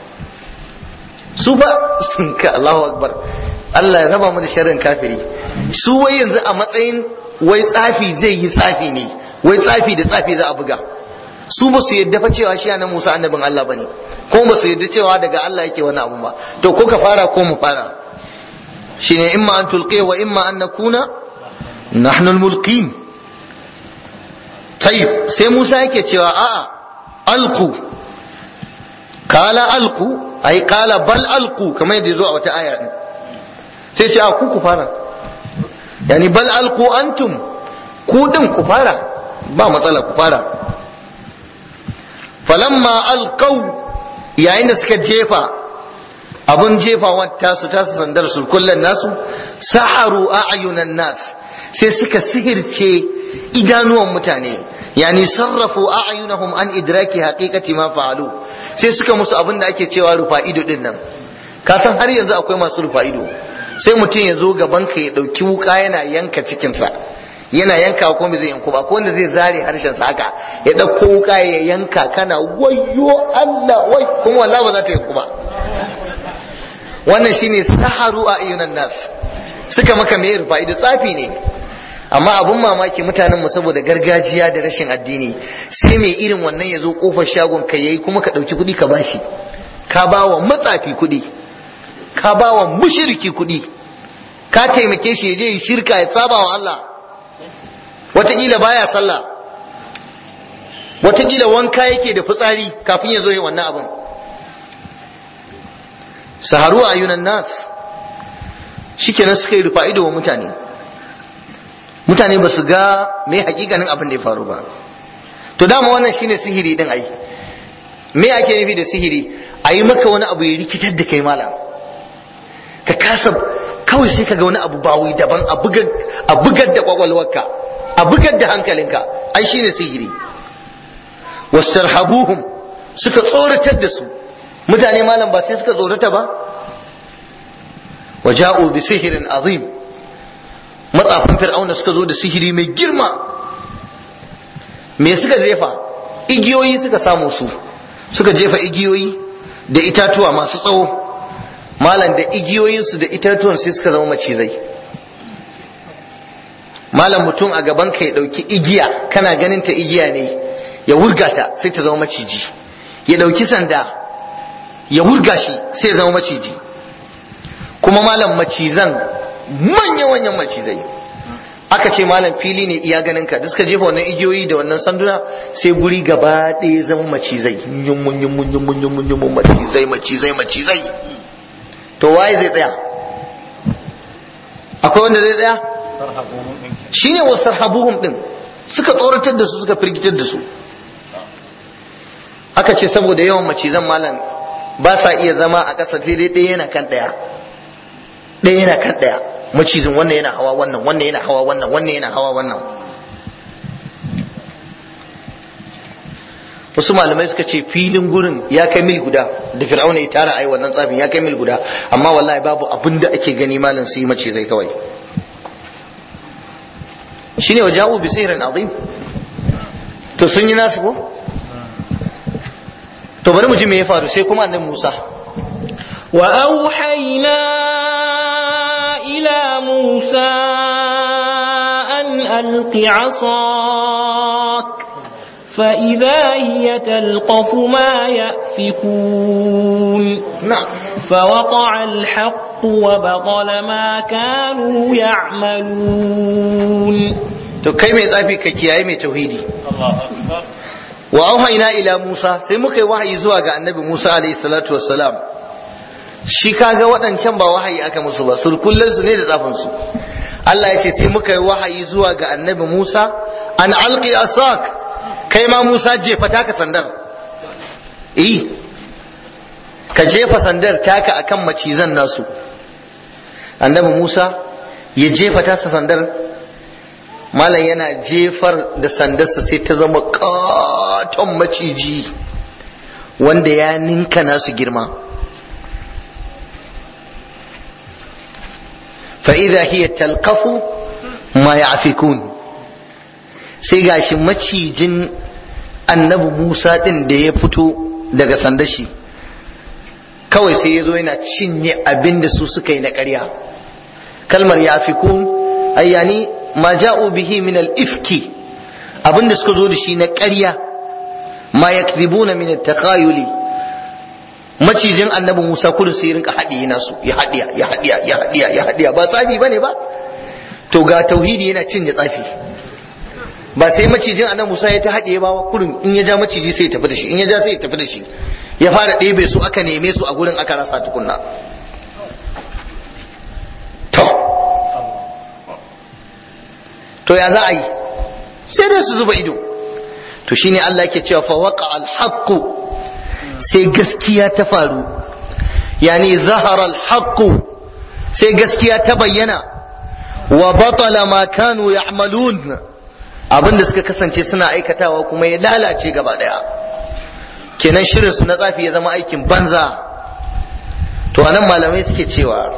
Speaker 1: سوبا سنك الله أكبر Allah ya raba mu da sharrin kafiri su wai yanzu a matsayin wai tsafi zai yi tsafi ne wai tsafi da tsafi za a buga su ba su yadda fa cewa shi annabi Musa annabin Allah bane ko ba su yadda cewa daga Allah yake wani abu ba to ko ka fara ko mu fara shine imma an tulqi wa imma an nakuna nahnu almulqin tayyib sai Musa yake cewa a'a alqu kala alqu ai kala bal alqu kamar yadda zo a wata aya din sai ce a ku ku fara yani bal alqu antum ku din ku fara ba matsala ku fara falamma alqaw yayin da suka jefa abun jefawa tasu tasu sandar su kullun nasu saharu a'yunan nas sai suka sihirce idanuwan mutane yani sarrafu a'yunahum an idraki haqiqati ma fa'alu sai suka musu abin da ake cewa rufa ido din nan ka san har yanzu akwai masu rufa ido sai mutum ya zo gaban ka ya dauki wuka yana yanka cikinsa yana yanka ko me zai yanku ba ko wanda zai zare harshen sa haka ya dauko wuka ya yanka kana wayyo Allah wai kuma wallahi ba za ta yanku ba wannan shine saharu a ayyunan nas suka maka mai rufa ido tsafi ne amma abun mamaki mutanen mu saboda gargajiya da rashin addini sai mai irin wannan ya zo kofar shagon ka yayi kuma ka dauki kuɗi ka bashi ka bawa matsafi kuɗi ka bawa mushriki kuɗi ka taimake shi ya je shirka ya saba wa Allah wataƙila baya sallah wataƙila wanka yake da fitsari kafin ya zo yi wannan abin saharu a yunan nas shikenan suka yi rufa ido wa mutane mutane ba su ga me hakikanin abin da ya faru ba to dama wannan shine sihiri din ai me ake nufi da sihiri a yi maka wani abu ya rikitar da kai malam ka kasa kawai sai ka ga wani abu bawi daban a bugar da kwakwalwarka a bugar da hankalinka ai shine sihiri wastarhabuhum suka tsoratar da su mutane malam ba sai suka tsorata ba waja'u bi sihirin azim matsafin fir'auna suka zo da sihiri mai girma me suka jefa igiyoyi suka samu su suka jefa igiyoyi da itatuwa masu tsawo malam da igiyoyinsu da itatuwan sai suka zama macizai malam mutum a gaban ka ya dauki igiya kana ganin ta igiya ne ya wurga ta sai ta zama maciji ya dauki sanda ya wurga shi sai ya zama maciji kuma malam macizan manya manyan macizai aka ce malam fili ne iya ganin ka da suka jefa wannan igiyoyi da wannan sanduna sai guri gaba ɗaya zama macizai yummun yummun yummun yummun yummun macizai macizai macizai to waye zai tsaya akwai wanda zai tsaya shine wasarhabuhum din suka tsoratar da su suka firgitar da su aka ce saboda yawan macizan malam ba sa iya zama a ƙasa sai dai ɗaya yana kan ɗaya ɗaya yana kan ɗaya macizin wannan yana hawa wannan wannan yana hawa wannan wannan yana hawa wannan wasu malamai suka ce filin gurin ya kai mil guda da fir'auna ya tara ai wannan tsafin ya kai mil guda amma wallahi babu abin da ake gani malam su yi macizai kawai shine waja'u bi sihrin azim. To sun yi nasu ko? To bari mu ji me ya faru sai kuma annabi Musa.
Speaker 2: Wa auhayna ila Musa an alqi 'asak فإذا هي تلقف ما يأفكون
Speaker 1: نعم
Speaker 2: فوقع الحق وبطل ما كانوا يعملون.
Speaker 1: to kai mai tsafi ka kiyaye mai tauhidi. wa auhayna ila Musa sai muka yi wahayi zuwa ga annabi Musa alayhi salatu wassalam. shi kaga waɗancan ba wahayi aka musu ba, surkullar su ne da tsafin su. Allah ya ce sai muka yi wahayi zuwa ga annabi Musa an alqi asak, kai ma Musa jefa taka sandar. eh ka jefa sandar taka akan macizan nasu. annabi Musa ya jefa tasa sandar, malam yana jefar da sandarsa sai ta zama katon maciji wanda ya ninka nasu girma. fa idha hiya talqafu ma ya'fikun, sai gashi macijin annabi Musa din da ya fito daga sandar shi kawai sai ya zo yana cinye abin da su suka yi na ƙarya. kalmar ya'fikun ayyani ma ja'u bihi min al-ifki, abin da suka zo da shi na ƙarya. ma yakdhibuna min at-taqayuli, macijin annabi Musa kullum sai rinka haɗiye nasu, ya haɗiya ya haɗiya ya haɗiya ya haɗiya. ba tsafi bane ba, to ga tauhidi yana cinye tsafi. ba sai macijin annabi Musa ya ta haɗe ba kurin in ya ja maciji sai ya tafi da shi, in ya ja sai ya tafi da shi. ya fara ɗebe su, aka neme su a gurin aka rasa tukunna. to to ya za a yi? sai dai su zuba ido. to shine Allah yake cewa fa waqa al haqq, sai gaskiya ta faru. yani zahara al haqq, sai gaskiya ta bayyana. wa batala ma kanu ya'malun, abin da suka kasance suna aikatawa kuma ya lalace gaba daya. kenan shirin su na tsafi ya zama aikin banza. to anan malamai suke cewa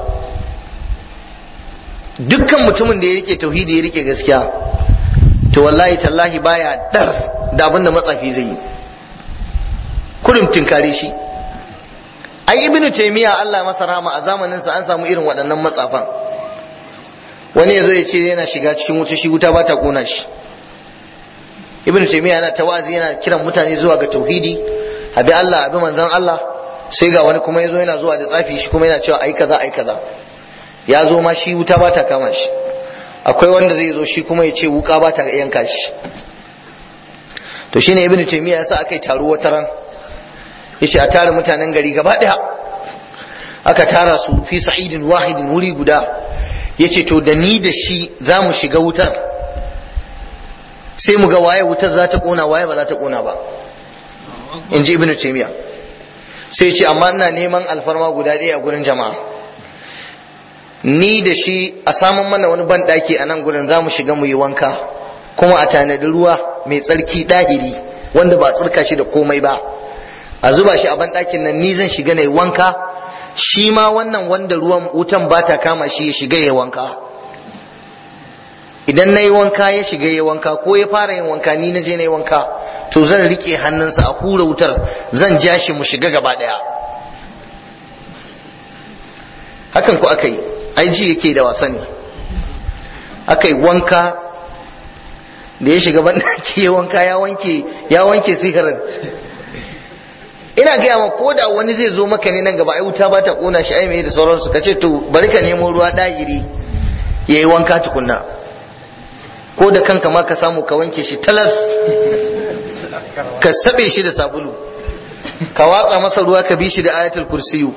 Speaker 1: dukkan mutumin da ya rike tauhidi ya rike gaskiya, to wallahi tallahi baya dar da abin da matsafi zai yi, kurum tinkare shi. ai ibnu taymiya Allah masa rahama a zamanin sa an samu irin waɗannan matsafan. wani yazo ya ce yana shiga cikin wuta, shi wuta ba ta kona shi. ibn taymiya yana tawazi, yana kiran mutane zuwa ga tauhidi, abi Allah abi manzon Allah. sai ga wani kuma yazo yana zuwa da tsafi, shi kuma yana cewa ai kaza ai kaza. ya zo ma shi wuta ba ta kama shi. akwai wanda zai zo shi kuma ya ce wuka ba ta yanka shi. to shine ibn taymiya yasa aka yi taro wata ran, yace a tara mutanen gari gaba daya, aka tara su fi sa'idin wahidin wuri guda. yace to da ni da shi za mu shiga wutar, sai mu ga waye wutar za ta kona waye ba za ta kona ba, in ji ibn taymiya. sai ce amma ina neman alfarma guda ɗaya a gurin jama'a, ni da shi a samun mana wani ban ɗaki a nan gurin, za mu shiga mu yi wanka, kuma a tanadi ruwa mai tsarki ɗahiri wanda ba tsirka shi da komai ba, a zuba shi a ban ɗakin nan, ni zan shiga na yi wanka, shi ma wannan wanda ruwan wutan ba ta kama shi ya shiga ya wanka. idan na yi wanka ya shiga ya wanka, ko ya fara yin wanka ni na je na yi wanka, to zan rike hannunsa a hura wutar, zan ja shi mu shiga gaba daya. hakan ku aka yi, ai ji yake da wasa ne. aka yi wanka, da ya shiga bandaki ya wanka, ya wanke ya wanke sigarar. ina gaya ma ko da wani zai zo maka ne nan gaba, ai wuta ba ta kona shi, ai mai da sauransu, ka ce to bari ka nemo ruwa ɗagiri ya yi wanka tukunna, ko da kanka ma ka samu ka wanke shi talas, ka sabe shi da sabulu, ka watsa masa ruwa, ka bi shi da ayatul kursiyu,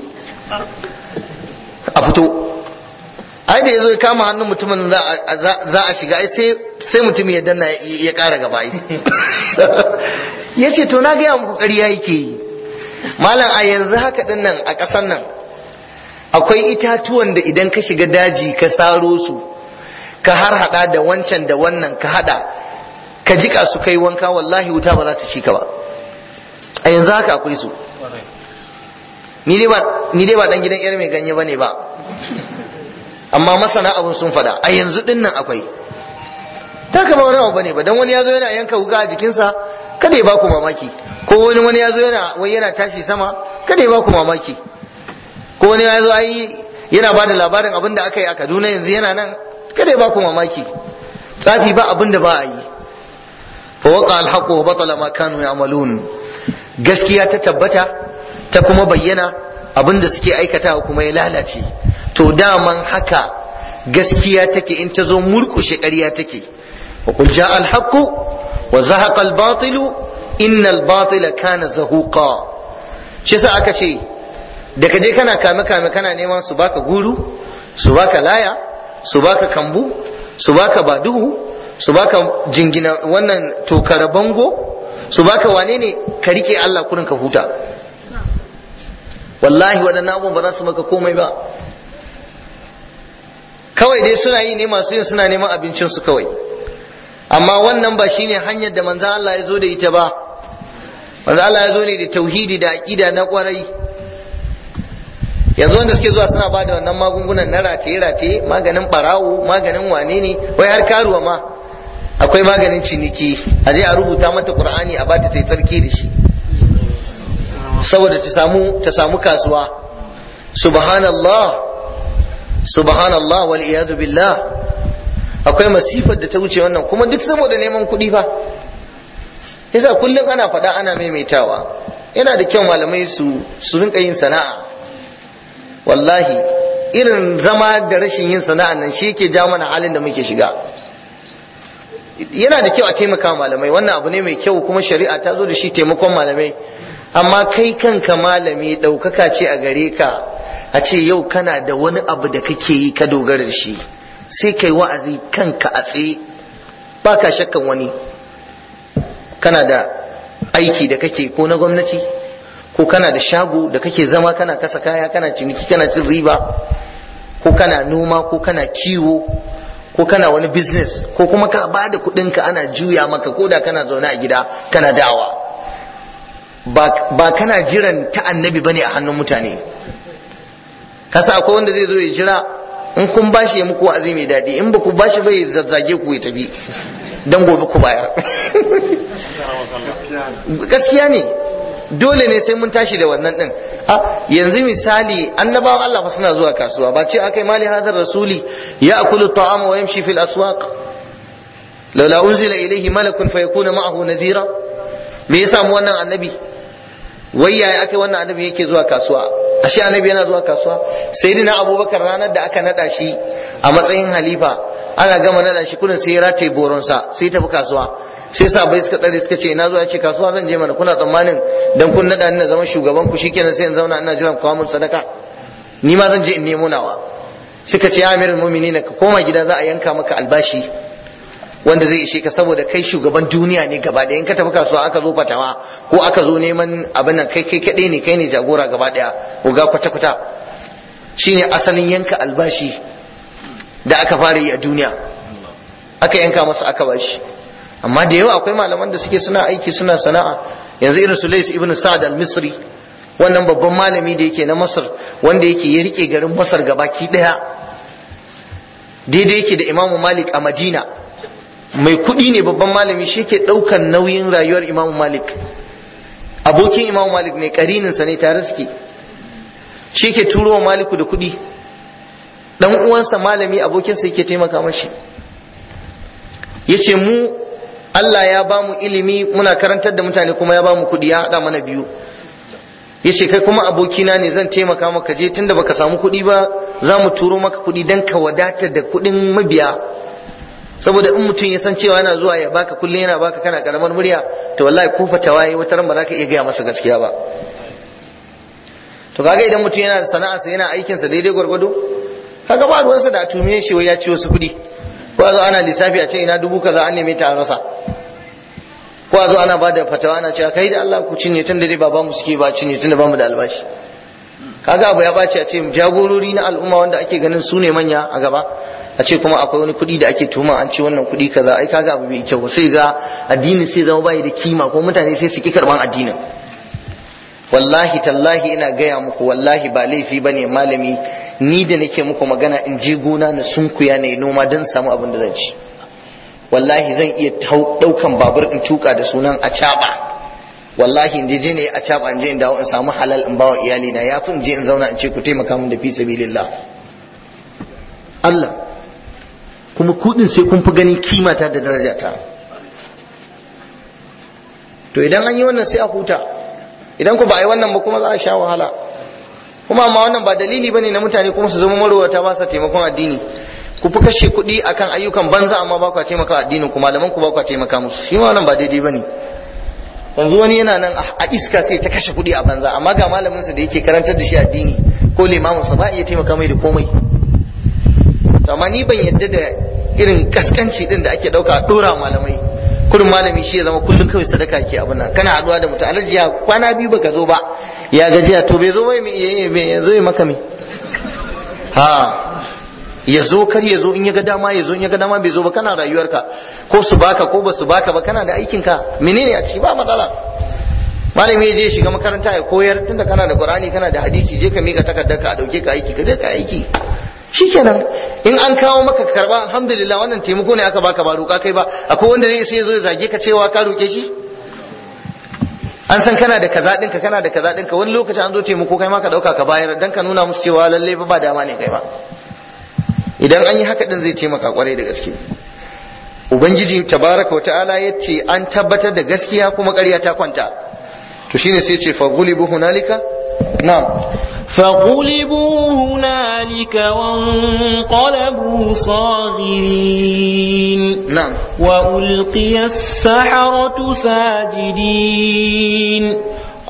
Speaker 1: a fito. ai da yazo ya kama hannun mutumin za a shiga, ai sai sai mutum ya danna ya kara gaba. ai yace to na ga muku ƙarya yake yi malam. a yanzu haka din nan a ƙasar nan akwai itatuwan da idan ka shiga daji ka saro su, ka har hada da wancan da wannan, ka hada ka jika su kai wanka, wallahi wuta ba za ta ci ka ba. a yanzu haka akwai su. ni dai ba ni dai ba dan gidan yar mai ganye bane ba, amma masana abun sun fada a yanzu din nan akwai. ta kama wani abu bane ba dan wani yazo yana yanka wuka a jikinsa kada ya baku mamaki, ko wani wani yazo yana wai yana tashi sama kada ya baku mamaki, ko wani yazo ai yana bada labarin abin da aka yi a Kaduna yanzu yana nan kada ya baku mamaki. Tsafi ba abin da ba a yi. Fa waqa al-haqqu wa batala ma kanu ya'malun, gaskiya ta tabbata ta kuma bayyana, abin da suke aikata kuma ya lalace. To daman haka gaskiya take in ta zo murkushe ƙarya take. wa qul jaa al-haqqu wa zahaqa al-batilu innal batila kana zahuqa. shi yasa aka ce da kaje kana kame kame kana neman su baka guru, su baka laya, su baka kambu, su baka baduhu, su baka jingina wannan tokara bango, su baka wane ne, ka rike Allah kurin ka huta. Wallahi waɗannan abubuwan ba za su maka komai ba, kawai dai suna yi ne, masu yin suna neman abincinsu kawai. Amma wannan ba shine hanyar da manzan Allah ya zo da ita ba. Manzan Allah ya zo ne da tauhidi da aqida na kwarai. Yanzu wanda suke zuwa suna ba da wannan magungunan na rataye-rataye, maganin barawo, maganin wane ne, wai har karuwa ma akwai maganin ciniki, a je a rubuta mata Qur'ani a bata ta yi tsarki da shi saboda ta samu ta samu kasuwa. Subhanallah, subhanallah wal iyadu billah. Akwai masifar da ta wuce wannan, kuma duk saboda neman kuɗi fa. Yasa kullum ana faɗa ana maimaitawa, yana da kyau malamai su su rinka yin sana'a. Wallahi irin zama da rashin yin sana'a nan shi yake ja mana halin da muke shiga. Yana da kyau a taimaka malamai, wannan abu ne mai kyau kuma shari'a ta zo da shi, taimakon malamai. Amma kai kanka malami ɗaukaka ce a gare ka, a ce yau kana da wani abu da kake yi ka dogara da shi, sai kai wa'azi kanka a tsaye ba ka shakkan wani. Kana da aiki da kake ko na gwamnati, ko kana da shago da kake zama kana kasa kaya, kana ciniki, kana cin riba, ko kana noma, ko kana kiwo, ko kana wani business, ko kuma ka ba da kuɗinka ana juya maka, ko da kana zaune a gida kana dawa. Ba kana jiran ta annabi bane a hannun mutane. Kasa akwai wanda zai zo ya jira in kun bashi ya muku wa'azi mai daɗi, in ba ku bashi bai zazzage ku ya tafi dan gobe ku bayar. Gaskiya ne, dole ne sai mun tashi da wannan din. A yanzu misali annabawan Allah fa suna zuwa kasuwa, ba ce akai mali hadar rasuli ya akulu ta'ama wa yamshi fil aswaq laula unzila ilayhi malakun fayakuna ma'ahu nadhira. Me yasa mu wannan annabi, wai yaya akai wannan annabi yake zuwa kasuwa? Ashe annabi yana zuwa kasuwa. Sayyidina Abubakar ranar da aka nada shi a matsayin halifa, ana gama nada shi kullun sai ya rataye boronsa sai tafi kasuwa. Sai sahabbai suka tsare suka ce ina zuwa, ya ce kasuwa zan je mana, kuna tsammanin dan kun nada ni na zama shugaban ku shikenan sai in zauna ina jiran kawo mun sadaka? Ni ma zan je in nemo nawa. Suka ce ya amirul mu'minin ka koma gida, za a yanka maka albashi wanda zai ishe ka, saboda kai shugaban duniya ne gaba ɗaya. In ka tafi kasuwa aka zo fatawa ko aka zo neman abin nan, kai kai kaɗai ne, kai ne jagora gaba ɗaya, ko ga kwata kwata. Shine asalin yanka albashi da aka fara yi a duniya, aka yanka masa aka bashi. Amma da yawa akwai malaman da suke suna aiki suna sana'a. Yanzu irin Sulais ibn Sa'd al-Misri, wannan babban malami da yake na Masar, wanda yake ya rike garin Masar gabaki daya, daidai yake da Imam Malik a Madina. Mai kuɗi ne, babban malami, shi yake ɗaukan nauyin rayuwar Imam Malik. Abokin Imam Malik ne, ƙarininsa ne, tare suke. Shi yake turo wa Maliku da kuɗi. Dan uwansa malami, abokinsa yake taimaka mashi. Yace mu Allah ya ba mu ilimi muna karantar da mutane, kuma ya ba mu kuɗi, ya haɗa mana biyu. Yace kai kuma abokina ne, zan taimaka maka, je tunda baka samu kuɗi ba za mu turo maka kuɗi dan ka wadata da kuɗin mabiya. Saboda in mutum ya san cewa yana zuwa ya baka kullum yana baka kana karamar murya, to wallahi ko fatawa yayi wata ran ba za ka iya gaya masa gaskiya ba. To kaga idan mutum yana da sana'arsa yana aikinsa daidai gwargwado, kaga ba ruwansa da tumiye shi wai ya ci wasu kuɗi. Ko a zo ana lissafi a ce ina dubu kaza an neme ta a rasa, ko a zo ana bada fatawa ana cewa kai da Allah ku cinye tun da dai baba mu suke ba cinye tun da bamu da albashi. Kaga abu ya bace a ce jagorori na al'umma wanda ake ganin su ne manya a gaba, a ce kuma akwai wani kuɗi da ake tuma an ce wannan kuɗi kaza, ai kaga abu bai kyau, sai ga addini sai zama bai da kima, ko mutane sai su ki karban addinin. Wallahi tallahi ina gaya muku, wallahi ba laifi bane malami ni da nake muku magana in je gona na sunkuya na noma don samu abin da zan ci. wallahi zan iya daukan babur in tuka da sunan acaba, wallahi in je je ne acaba in je in dawo in samu halal in bawa iyali na, yafi in je in zauna in ce ku taimaka min da fi sabilillah. Allah kuma kudin sai kun fi ganin kimata da darajata. To idan an yi wannan sai a huta, idan ku ba a yi wannan ba kuma za a sha wahala. Kuma amma wannan ba dalili bane na mutane kuma su zama marowata ba sa taimakon addini. Ku fi kashe kuɗi akan ayyukan banza amma ba ku taimaka addinin ku, malaman ku ba ku taimaka musu, shi ma wannan ba daidai bane. Yanzu wani yana nan a iska sai ta kashe kuɗi a banza, amma ga malamin sa da yake karantar da shi addini ko limamin sa ba iya taimaka mai da komai. Amma ni ban yadda da irin kaskanci din da ake dauka a dora malamai, kullum malami shi ya zama kullum kawai sadaka ke abin nan. Kana haduwa da mutum alaji ya kwana biyu baka zo ba, ya gajiya, to bai zo bai me ya zo ya maka me ha ya zo kar ya zo, in ya ga dama ya zo, in ya ga dama bai zo ba, kana rayuwarka, ko su baka ko ba su baka ba, kana da aikin ka, menene a ciki ba matsala. Malami ya je shiga makaranta ya koyar, tunda kana da Qur'ani kana da hadisi, je ka mika takardar ka a dauke ka aiki, ka je ka aiki shikenan. In an kawo maka karba alhamdulillah, wannan taimako ne aka baka ba roƙa kai ba. Akwai wanda zai sai zo ya zage ka cewa ka roke shi? An san kana da kaza ɗinka, kana da kaza ɗinka, wani lokaci an zo taimako kai ma ka ɗauka ka bayar dan ka nuna musu cewa lalle ba ba dama ne kai ba. Idan an yi haka din zai taimaka kwarai da gaske. Ubangiji tabaraka wa ta'ala ya ce an tabbatar da gaskiya kuma ƙarya ta kwanta. To shine sai ce fa ghulibu hunalika, na'am,
Speaker 2: فغلبوا هنالك وانقلبوا صاغرين.
Speaker 1: نعم.
Speaker 2: وألقي السحرة ساجدين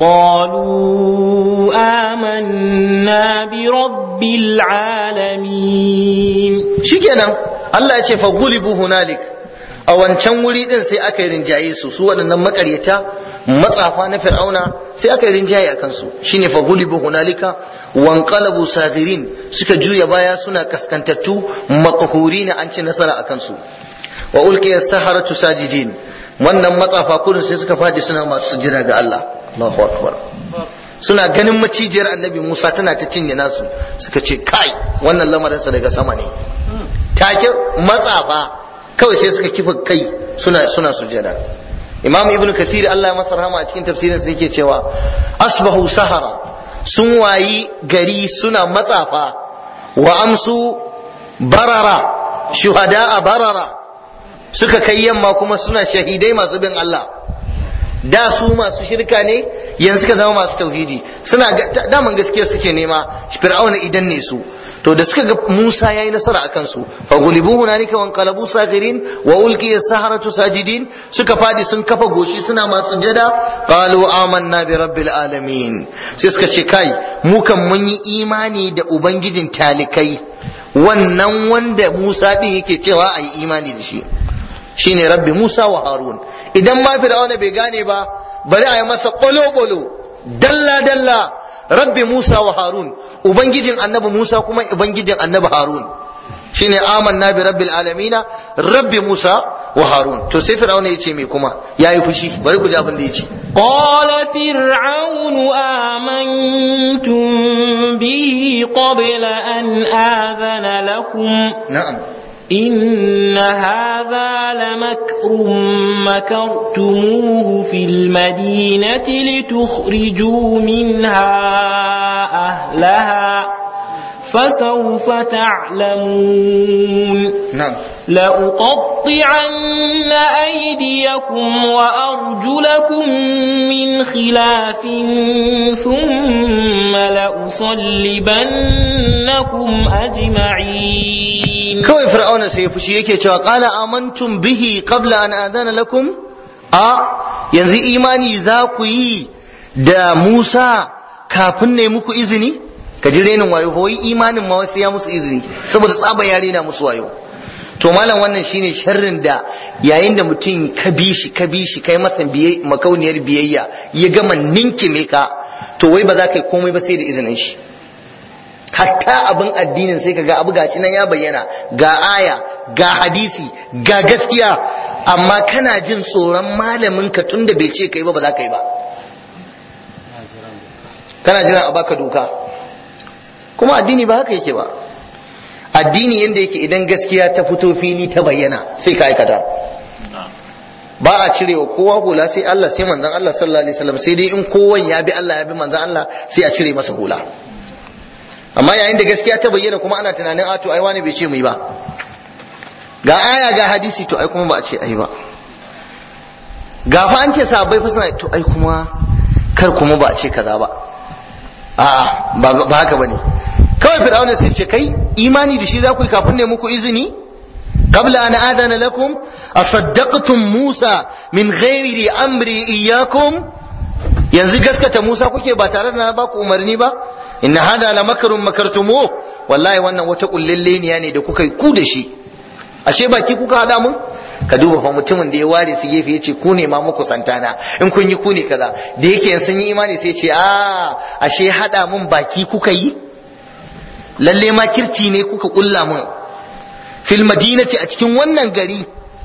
Speaker 2: قالوا آمنا برب العالمين.
Speaker 1: شكرا. الله يقول فغلبوا هنالك، a wancan wuri din sai aka yi rinjaye su su waɗannan makaryata matsafa na fir'auna, sai aka yi rinjaye a kansu. Shine fa gulibu hunalika wanqalabu sadirin, suka juya baya suna kaskantattu maqhurina, an ci nasara a kansu. Wa ulqiya saharatu sajidin, wannan matsafa kurin sai suka fadi suna masu sujjada ga Allah. Allahu akbar. Suna ganin macijiyar annabi Musa tana ta cinye nasu, suka ce kai wannan lamarinsa daga sama ne. Take matsafa kawai sai suka kifa kai suna suna sujada. Imam Ibn Kathir Allah ya masa rahama a cikin tafsirin sa yake cewa asbahu sahara, sun wayi gari suna matsafa, wa amsu barara shuhada barara, suka kai yamma kuma suna shahidai masu bin Allah. Da su masu shirka ne, yanzu suka zama masu tauhidi, suna daman gaskiya suke nema, fir'auna idan ne su. To da suka ga Musa yayi nasara akan su, fa gulibu hunalika wa anqalabu sagirin wa ulqiya saharatu sajidin, suka fadi sun kafa goshi suna masu sujada. Qalu amanna bi rabbil alamin, sai suka ce kai mu kan mun yi imani da ubangijin talikai, wannan wanda Musa din yake cewa ayi imani da shi, shine rabbi Musa wa Harun. Idan ma fir'auna bai gane ba, bari a yi masa ƙolo ƙolo dalla dalla, rabbi Musa wa Harun, ubangijin annabi Musa kuma ubangijin annabi Harun, shine amanna bi rabbil alamina rabbi Musa wa Harun. To sai fir'auna yace me kuma yayi fushi, bari ku ji abin da yace.
Speaker 2: Qala fir'aunu amantum bihi qabla an adhana lakum.
Speaker 1: Na'am.
Speaker 2: إن هذا لمكر مكرتموه في المدينة لتخرجوا منها أهلها فسوف تعلمون.
Speaker 1: نعم.
Speaker 2: لأقطعن أيديكم وأرجلكم من خلاف ثم لأصلبنكم أجمعين.
Speaker 1: kawai fir'auna sai ya fushi yake cewa qala amantum bihi qabla an adana lakum, a yanzu imani za ku yi da Musa kafin ne muku izini? Ka ji renin wayo, hoyi imanin ma wasu ya musu izini saboda tsaba yare na musu wayo. To malam wannan shine sharrin da yayin da mutum ka bi shi ka bi shi kai masa biyayya, makauniyar biyayya, ya gama ninkime ka, to wai ba za ka yi komai ba sai da izinin shi. Hatta abin addinin sai kaga abu gashi nan ya bayyana, ga aya ga hadisi ga gaskiya, amma kana jin tsoron malamin ka tunda bai ce kai ba ba za ka yi ba, kana jira a baka doka. Kuma addini ba haka yake ba. Addini yanda yake idan gaskiya ta fito fili ta bayyana sai ka aikata. ba a cirewa kowa hula sai Allah sai manzon Allah sallallahu alaihi wasallam, sai dai in kowan ya bi Allah ya bi manzon Allah sai a cire masa hula. Amma yayin da gaskiya ta bayyana kuma ana tunanin a to ai wani bai ce mu yi ba, ga aya ga hadisi to ai kuma ba a ce ai ba, ga fa an ce sahabbai fa suna to ai kuma kar kuma ba a ce kaza ba. A'a ba haka bane. Kawai Fir'auna sai ce kai imani da shi za ku yi kafin ne muku izini? Qabla an adana lakum asaddaqtum Musa min ghairi amri iyyakum, yanzu gaskata Musa kuke ba tare da na ba ku umarni ba? Inna hada la makrun makartumu, wallahi wannan wata kullilleniya ne da kuka yi ku da shi. Ashe baki kuka hada mun? Ka duba fa mutumin da ya ware su gefe yace ku ne ma muku santana, in kun yi ku ne kaza, da yake yan sun yi imani sai ce a ashe hada mun baki kuka yi, lalle ma kirci ne kuka kulla mun fil madinati a cikin wannan gari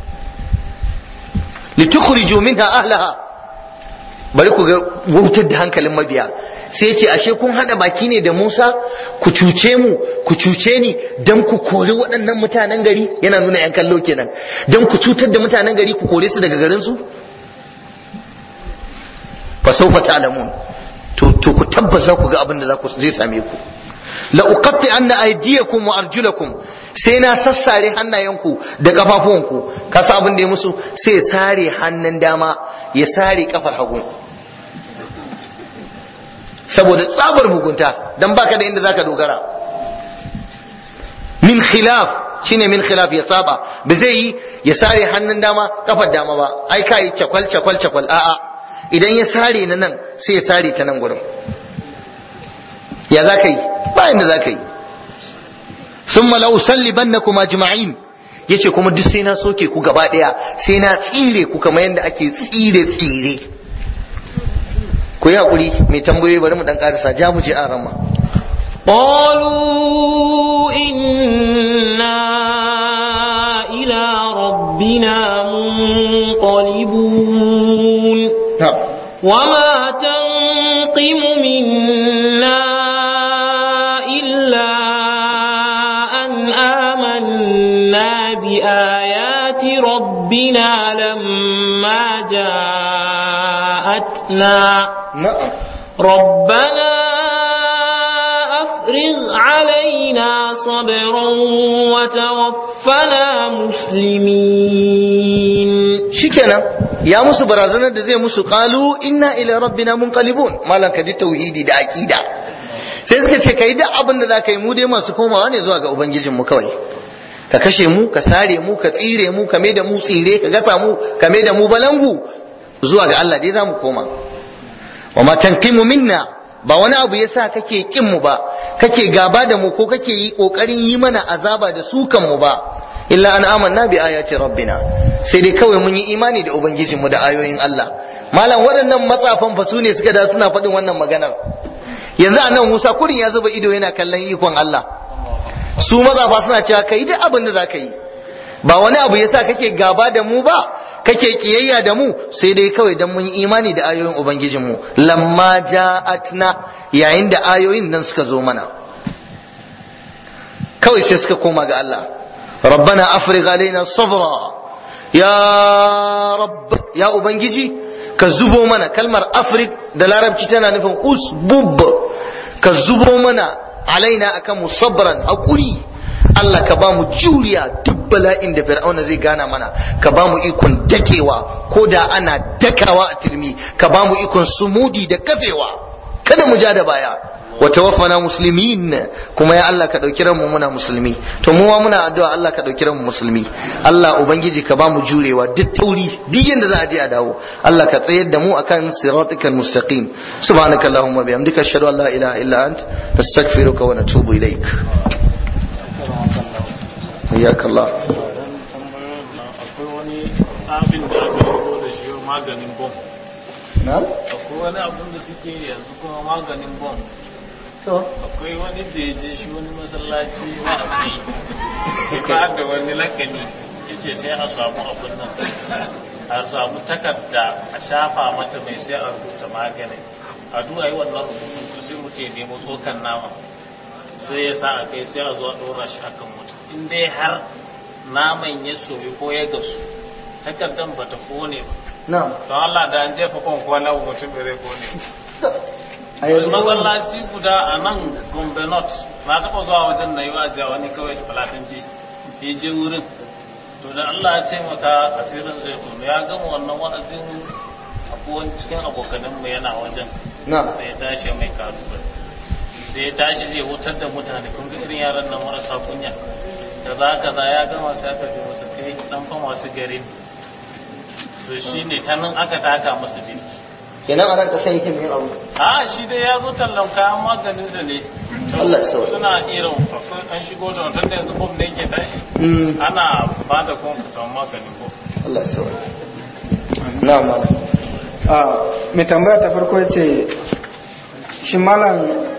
Speaker 1: litukhriju minha ahlaha. Bari ku ga wautar da hankalin mabiya, sai ce ashe kun hada baki ne da Musa ku cuce mu ku cuce ni dan ku kori waɗannan mutanen gari, yana nuna yan kallo kenan, dan ku cutar da mutanen gari ku kore su daga garin su. Fa sawfa ta'lamun, to to ku tabbata ku ga abin da za ku zai same ku. La uqatti anna aydiyakum wa arjulakum, sai na sassare hannayenku da kafafuwanku. Ka sa abin da ya musu, sai sare hannun dama ya sare kafar hagu, saboda tsabar mugunta, dan baka da inda zaka dogara. Min khilaf, shine min khilaf ya saba, ba zai yi ya sare hannun dama kafar dama ba, ai kai cakwal cakwal cakwal, a'a idan ya sare na nan sai ya sare ta nan gurin. Ya zaka yi? Ba inda zaka yi. Thumma la usallibannakum ajma'in, yace kuma duk sai na soke ku gaba daya, sai na tsire ku kamar yadda ake tsire tsire. Ku yi hakuri, mai tambayoyi bari mu dan karasa, ja mu je a rama.
Speaker 2: qalu inna ila rabbina munqalibun wama tanqimu minna illa an amanna bi ayati rabbina lamma ja'atna
Speaker 1: Na'am.
Speaker 2: ربنا أفرغ علينا صبرا وتوفنا مسلمين.
Speaker 1: Shikenan ya musu barazanar da zai musu, qalu inna ila rabbina munqalibun. Malan ka ji tauhidi da aqida, sai suka ce kai da abin da zaka yi, mu dai masu komawa ne zuwa ga ubangijin mu kawai. Ka kashe mu, ka sare mu, ka tsire mu, ka mai da mu tsire, ka gasa mu, ka mai da mu balangu, zuwa ga Allah dai zamu koma. wa ma tanqimu minna, ba wani abu yasa kake kin mu ba, kake gaba da mu ko kake yi kokarin yi mana azaba da sukan mu ba, illa an amanna bi ayati rabbina, sai dai kawai mun yi imani da ubangijin mu da ayoyin Allah. Malam waɗannan matsafan fa su ne suka da suna faɗin wannan maganar. Yanzu anan Musa kurin ya zuba ido yana kallon ikon Allah, su matsafa suna cewa kai duk abin da zaka yi, ba wani abu yasa kake gaba da mu ba, kake kiyayya da mu, sai dai kawai dan mun yi imani da ayoyin ubangijinmu. Lamma ja'atna, yayin da ayoyin nan suka zo mana, kawai sai suka koma ga Allah. Rabbana afrigh alaina sabra, ya rabb, ya ubangiji ka zubo mana. Kalmar afrig da larabci tana nufin usbub, ka zubo mana alaina akan mu sabran, hakuri. Allah ka ba mu juriya duk bala'in da Fir'auna zai gana mana, ka ba mu ikon dakewa, ko da ana dakawa a turmi, ka ba mu ikon sumudi da kafewa, kada mu ja da baya. Wa tawaffana muslimin, kuma ya Allah ka dauki ranmu muna musulmi. To mu ma muna addu'a Allah ka dauki ranmu musulmi. Allah ubangiji ka ba mu jurewa duk tauri, duk yanda za a je a dawo. Allah ka tsayar da mu akan siratikal mustaqim. Subhanakallahumma bihamdika ashhadu an la ilaha illa ant, nastaghfiruka wa natubu ilaik. Iyaka Allah.
Speaker 3: Akwai wani abin da aka shigo da shi maganin bom.
Speaker 1: Na?
Speaker 3: Akwai wani abin da suke yanzu kuma maganin bom. Akwai wani da ya je shi wani masallaci na asiri. Ya ba da wani lakani, ya ce sai a samu abin nan. A samu takarda a shafa mata mai sai a rubuta maganin. A duwa yi wannan rubutun sai mutum ya nemo tsokan nama. Sai ya sa a kai sai a zo a ɗora shi akan mutum. In dai har naman ya soyu ko ya gasu, takardar ba ta kone ba
Speaker 1: na'am
Speaker 3: don Allah da an jefa kwankwana mutum bai zai kone
Speaker 1: a yanzu
Speaker 3: masallaci guda a nan Gombe North na taɓa zuwa wajen na yi wa'azi a wani kawai da falatanci ya je wurin to da Allah ya ce maka asirin zai kuma ya gama wannan wa'azin abuwan cikin abokaninmu yana wajen
Speaker 1: na'am
Speaker 3: sai ya tashi mai karuwa sai ya tashi zai hutar da mutane kun ga irin yaran nan marasa kunya da za ka za ya gama sai aka ce masa kai dan fa masu gari so shi ne ta nan aka taka masa birki
Speaker 1: kenan anan ka san yake mai abu
Speaker 3: a shi dai ya zo tallan kayan maganin sa ne
Speaker 1: Allah ya sauke.
Speaker 3: suna irin akwai an shigo da wannan da yanzu bom ne yake tashi
Speaker 1: Mm.
Speaker 3: ana ba da kwamfutan maganin bom
Speaker 1: Allah ya sauke. na'am malam
Speaker 4: a mai tambaya ta farko ya ce shi malam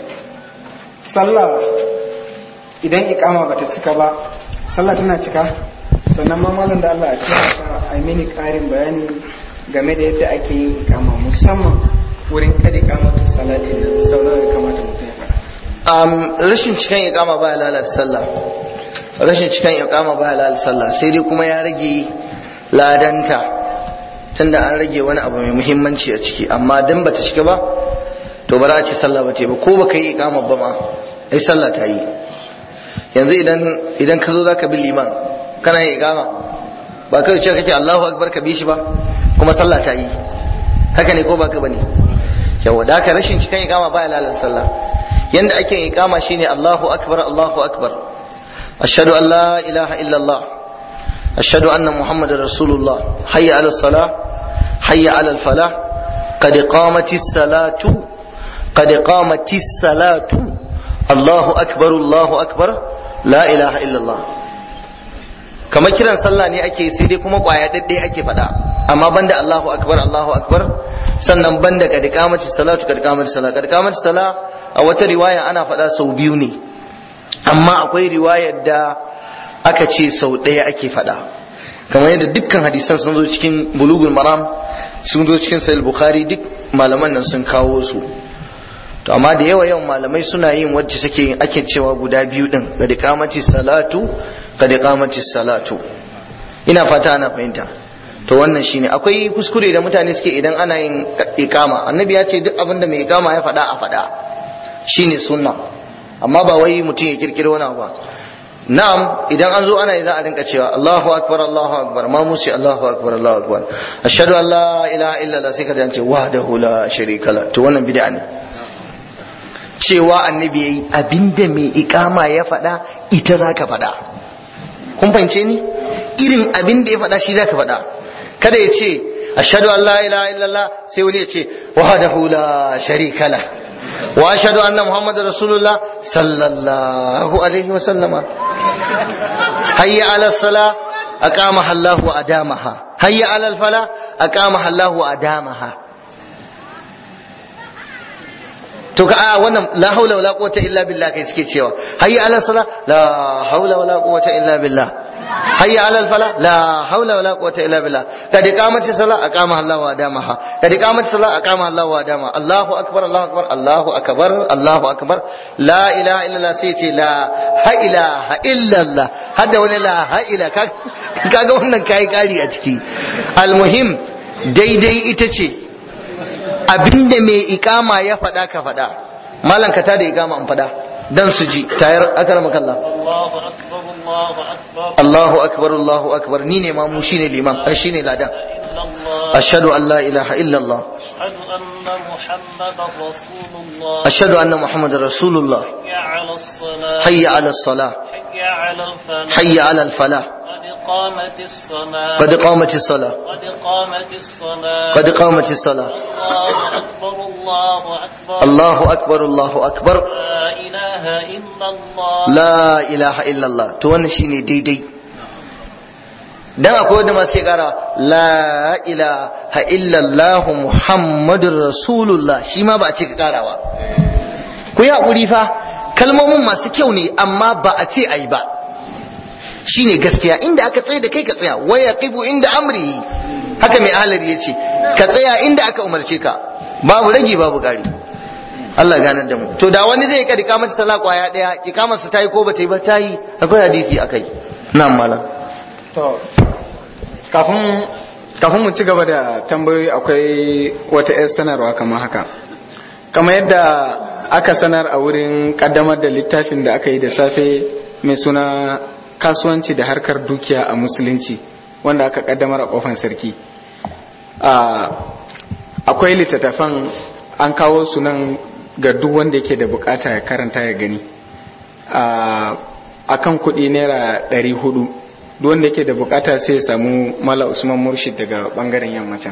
Speaker 4: sallah idan ikama bata cika ba sallah tana cika sannan ma malam da Allah ya taimaka a mini karin bayani game da yadda ake yin ikama musamman wurin kada ikamatu salatin nan sau nawa ya kamata mutum ya faɗa
Speaker 1: um, rashin cikan iqama baya lalata sallah rashin cikan iqama baya lalata sallah sai dai kuma ya rage ladanta tunda an rage wani abu mai muhimmanci a ciki amma dan bata cika ba to ba za a ce sallah ba ce ba ko baka yi iqama ba ma ai sallah ta yi yanzu idan idan ka zo zaka bi liman kana yin iqama ba kai ce kake Allahu akbar ka bi shi ba kuma sallah ta yi haka ne ko baka bane yawa da haka rashin cikan iqama baya lalata sallah yanda ake yin iqama shine Allahu akbar Allahu akbar ashhadu an la ilaha illa Allah ashhadu anna muhammadar rasulullah hayya ala salah hayya ala falah qad qamatis salatu qad qamatis salatu Allahu akbar Allahu akbar la ilaha illa Allah kamar kiran sallah ne ake sai dai kuma kwaya daddai ake faɗa amma banda Allahu akbar Allahu akbar sannan banda kad qamati salatu kad qamati salat kad qamati sala a wata riwaya ana faɗa sau biyu ne amma akwai riwayar da aka ce sau ɗaya ake faɗa kamar yadda dukkan hadisan sun zo cikin bulugul maram sun zo cikin sahih bukhari duk malaman nan sun kawo su to amma da yawa yawan malamai suna yin wacce take yin ake cewa guda biyu din kad qamati salatu kad qamati salatu ina fata ana fahimta to wannan shine akwai kuskure da mutane suke idan ana yin iqama annabi ya ce duk abinda mai iqama ya faɗa a faɗa shine sunna amma ba wai mutum ya kirkiro wani ba na'am idan an zo ana yi za a rinka cewa Allahu akbar Allahu akbar ma musi Allahu akbar Allahu akbar ashhadu an la ilaha illa Allah sai ka ce wahdahu la sharika la to wannan bid'a ne cewa annabi yayi abinda mai iqama ya faɗa ita zaka faɗa kun fahimce ni irin abinda ya faɗa shi zaka faɗa kada ya ce ashhadu an la ilaha illallah sai wani ya ce wahdahu la sharika la wa ashhadu anna muhammadar rasulullah sallallahu alaihi wa sallama hayya ala salah aqamaha Allah wa adamaha hayya ala al falah aqamaha Allah wa adamaha to ka a wannan la haula wala quwwata illa billah kai suke cewa hayya ala salah la haula wala quwwata illa billah hayya ala al falah la haula wala quwwata illa billah kad iqamati salah aqama Allah wa adamaha kad iqamati salah aqama Allah wa adama Allahu akbar Allahu akbar Allahu akbar Allahu akbar la ilaha illa Allah sai ce la ha ilaha illa Allah hada wani la ha ila kaga wannan kai kari a ciki almuhim daidai ita ce abinda mai iqama ya faɗa ka faɗa malan ka ta da iqama an faɗa dan su ji tayar akramaka Allah
Speaker 3: Allahu akbar Allahu akbar
Speaker 1: Allahu akbar Allahu akbar ni ne ma mu shine liman ai shine ladan
Speaker 3: illallah
Speaker 1: ashhadu an la ilaha illa Allah
Speaker 3: ashhadu anna muhammadar rasulullah
Speaker 1: ashhadu anna muhammadar rasulullah
Speaker 3: hayya ala as-salah
Speaker 1: hayya ala as-salah
Speaker 3: hayya ala al-falah
Speaker 1: hayya ala al-falah
Speaker 3: qad qamatis salah
Speaker 1: qad qamatis salah
Speaker 3: qad qamatis salah
Speaker 1: qad qamatis salah
Speaker 3: Allahu akbar Allahu akbar
Speaker 1: Allahu akbar Allahu akbar
Speaker 3: la ilaha illallah
Speaker 1: la ilaha illa Allah to wannan shine daidai dan akwai wanda ma suke kara la ilaha illa Allah muhammadur rasulullah shi ma ba a ce ka karawa ku yi hakuri fa kalmomin masu kyau ne amma ba a ce ayi ba shine gaskiya inda aka tsaye da kai ka tsaya wa yaqibu inda amri haka mai ahlari yace ka tsaya inda aka umarce ka babu ragi babu kari Allah ganar da mu to da wani zai kadi kamar sallah kwaya daya kikamar sa tayi ko ba tayi ba tayi akwai hadisi akai na'am malam
Speaker 4: to kafin kafin mu ci gaba da tambayoyi akwai wata 'yar sanarwa kamar haka. Kamar yadda aka sanar a wurin kaddamar da littafin da aka yi da safe mai suna kasuwanci da harkar dukiya a musulunci wanda aka kaddamar a kofar sarki. Akwai littattafan an kawo su nan ga duk wanda yake da bukata ya karanta ya gani a kan kudi naira ɗari hudu. Duk wanda yake da bukata sai ya samu Mala Usman Murshid daga bangaren yammacin.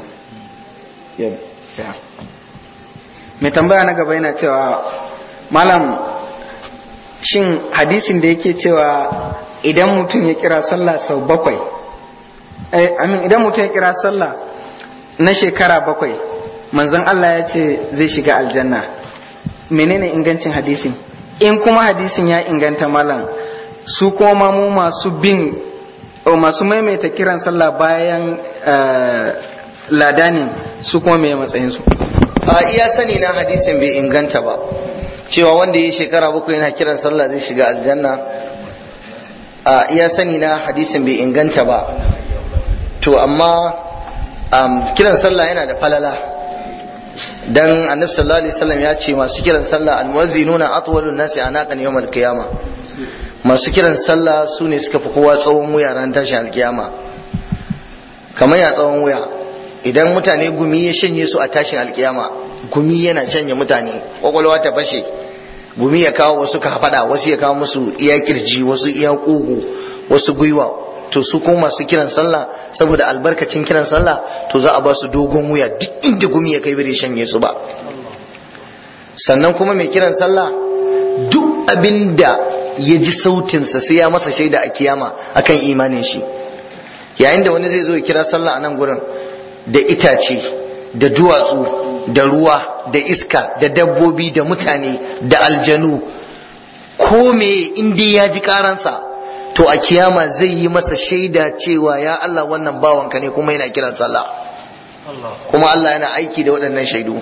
Speaker 4: Mai tambaya na gaba yana cewa malam, shin hadisin da yake cewa idan mutum ya kira sallah sau bakwai eh amin idan mutum ya kira sallah na shekara bakwai manzon Allah ya ce zai shiga aljanna, menene ingancin hadisin? In kuma hadisin ya inganta malam, su kuma mu masu bin o masu maimaita kiran sallah bayan ladanin su kuma me matsayin su?
Speaker 1: A iya sani na hadisin bai inganta ba cewa wanda ya shekara bakwai yana kiran sallah zai shiga aljanna. A iya sani na hadisin bai inganta ba. To amma um, kiran sallah yana da falala, dan annabi sallallahu alaihi wasallam ya ce masu kiran sallah almuwazzinuna atwalun nasi anaqan yawmal qiyamah. Masu kiran sallah su ne suka fi kowa tsawon wuya ran tashin alkiyama. Kamar ya tsawon wuya, idan mutane gumi ya shanye su a tashin alkiyama, gumi yana shanye mutane, kwakwalwa ta fashe, gumi ya kawo wasu ka fada, wasu ya kawo musu iya kirji, wasu iya kugu, wasu gwiwa. To su kuma masu kiran sallah saboda albarkacin kiran sallah to za a ba su dogon wuya, duk inda gumi ya kai bai shanye su ba. Sannan kuma mai kiran sallah duk abinda ya ji sautinsa sai ya masa shaida a kiyama akan imanin shi. Yayin da wani zai zo ya kira sallah a nan gurin, da itace da duwatsu da ruwa da iska da dabbobi da mutane da aljanu, ko me inda ya ji karansa to a kiyama zai yi masa shaida cewa ya Allah wannan bawanka ne kuma yana kiran sallah, kuma Allah yana aiki da waɗannan shaidu.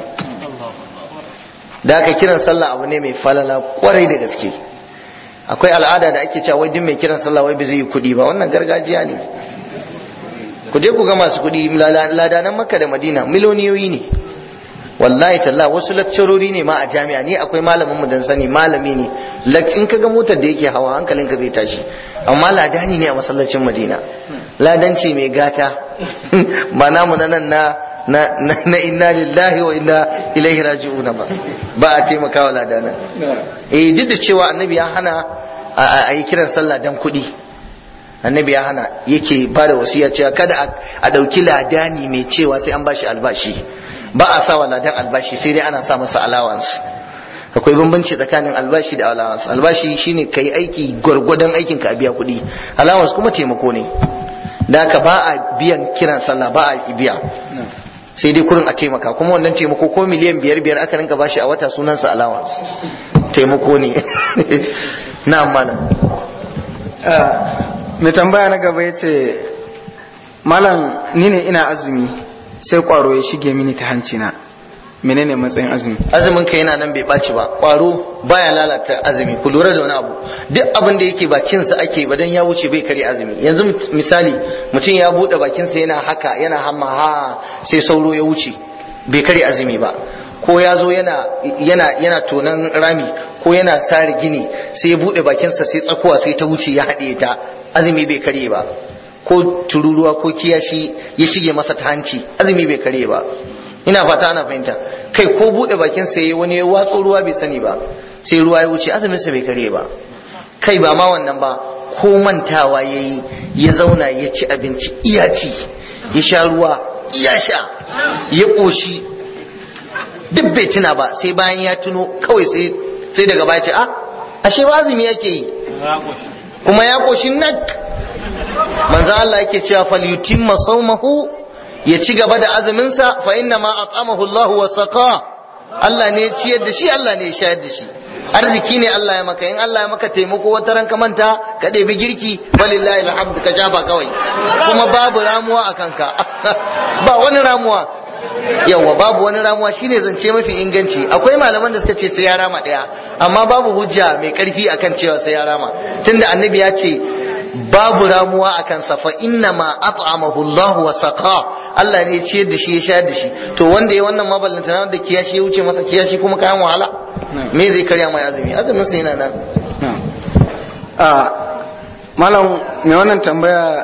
Speaker 1: Da aka kiran sallah abu ne mai falala kwarai da gaske. Akwai al'ada da ake cewa wai duk mai kiran sallah wai bai zai yi kuɗi ba, wannan gargajiya ne. Ku je ku ga masu kuɗi ladanan Makka da Madina miliyoniyoyi ne. Wallahi talla wasu lakcarori ne ma a jami'a, ni akwai malamin mu dan sani malami ne, in ka ga motar da yake hawa hankalinka zai tashi, amma ladani ne a masallacin Madina. Ladanci mai gata ba namu na nan na na inna lillahi wa inna ilaihi raji'un ba ba a taimakawa ladanan. Eh duk da cewa annabi ya hana a yi kiran sallah dan kuɗi, annabi ya hana, yake ba da wasiya cewa kada a ɗauki ladani mai cewa sai an bashi albashi. Ba a sa wa ladan albashi, sai dai ana sa masa allowance. Akwai bambanci tsakanin albashi da allowance. Albashi shine kai aiki gwargwadon aikin ka a biya kuɗi, allowance kuma taimako ne. Da haka ba a biyan kiran sallah, ba a biya, sai dai kurin a taimaka. Kuma wannan taimako ko miliyan biyar biyar aka rinka bashi a wata, sunansa allowance, taimako ne. Na'am malam.
Speaker 4: Mai tambaya na gaba ya ce malam, ni ne ina azumi sai kwaro ya shige mini ta hanci na, menene matsayin azumi?
Speaker 1: Azumin ka yana nan bai ɓaci ba. Kwaro baya lalata azumi. Ku lura da wani abu, duk abin da yake bakinsa ake ba dan ya wuce bai kare azumi. Yanzu misali mutum ya buɗe bakinsa yana haka yana hamma ha sai sauro ya wuce, bai kare azumi ba. Ko ya zo yana yana yana tonan rami ko yana sare gini sai ya buɗe bakinsa sai tsakuwa sai ta wuce ya haɗe ta, azumi bai kare ba. Ko tururuwa ko kiyashi ya shige masa ta hanci, azumi bai kare ba. Ina fata ana fahimta. Kai ko bude bakin sa yayi wani ya watso ruwa bai sani ba, sai ruwa ya wuce, azumin sa bai kare ba. Kai ba ma wannan ba, ko mantawa yayi ya zauna ya ci abinci iya ci, ya sha ruwa iya sha, ya koshi duk bai tuna ba, sai bayan ya tuno kawai sai sai daga baya ce a ashe ba azumi yake yi, kuma ya koshi nak. Manzo Allah yake cewa falyutimma sawmahu, ya ci gaba da azumin sa, fa inna ma at'amahu Allah wa saqa. Allah ne ya ciyar da shi, Allah ne ya shayar da shi. Arziki ne Allah ya maka, in Allah ya maka taimako wata ran ka manta ka ɗebi girki, walillahi alhamdu, ka shafa kawai, kuma babu ramuwa a kanka. Ba wani ramuwa, yawa babu wani ramuwa, shine zance mafi inganci. Akwai malaman da suka ce sai ya rama ɗaya, amma babu hujja mai karfi akan cewa sai ya rama, tunda annabi ya ce babu ramuwa a kansa fa inna ma at'amahu Allah wa saqa Allah ne ya ciyar da shi ya shayar da shi to wanda ya wannan maballanta wanda kiyashi ya wuce masa kiyashi kuma kayan wahala me zai karya mai azumi azumin sa yana nan
Speaker 4: a malam mai wannan tambaya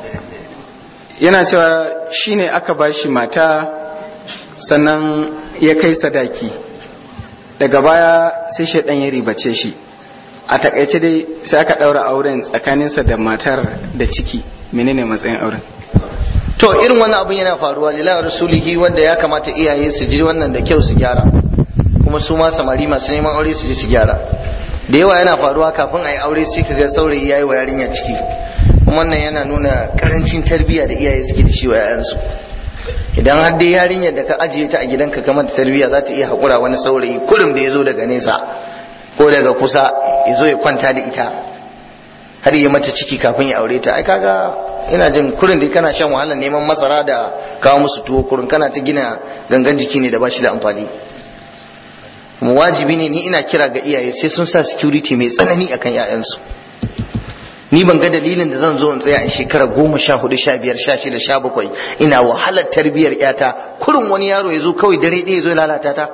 Speaker 4: yana cewa shine aka bashi mata sannan ya kai sadaki daga baya sai shaidan ya ribace shi a takaice dai sai aka daura auren tsakaninsa da matar da ciki menene matsayin auren
Speaker 1: to irin wannan abin yana faruwa lillahi rasulihi wanda ya kamata iyaye su ji wannan da kyau su gyara kuma su ma samari masu neman aure su ji su gyara da yawa yana faruwa kafin a yi aure sai kaga saurayi yayi wa yarinya ciki wannan yana nuna karancin tarbiyya da iyaye suke da shi wa yayansu idan har dai yarinyar da ka ajiye ta a gidanka kamar tarbiyya za ta iya haƙura wani saurayi kullum da ya zo daga nesa ko daga kusa ya zo ya kwanta da ita har yi mata ciki kafin ya aure ta ai kaga ina jin kurin da kana shan wahalar neman masara da kawo musu tuwo kurin kana ta gina gangan jiki ne da ba shi da amfani kuma wajibi ne ni ina kira ga iyaye sai sun sa security mai tsanani akan 'ya'yansu ni ban ga dalilin da zan zo in tsaya in shekara goma sha hudu sha biyar sha shida sha bakwai ina wahalar tarbiyyar yata kurin wani yaro ya zo kawai dare ɗaya ya zo ya lalata ta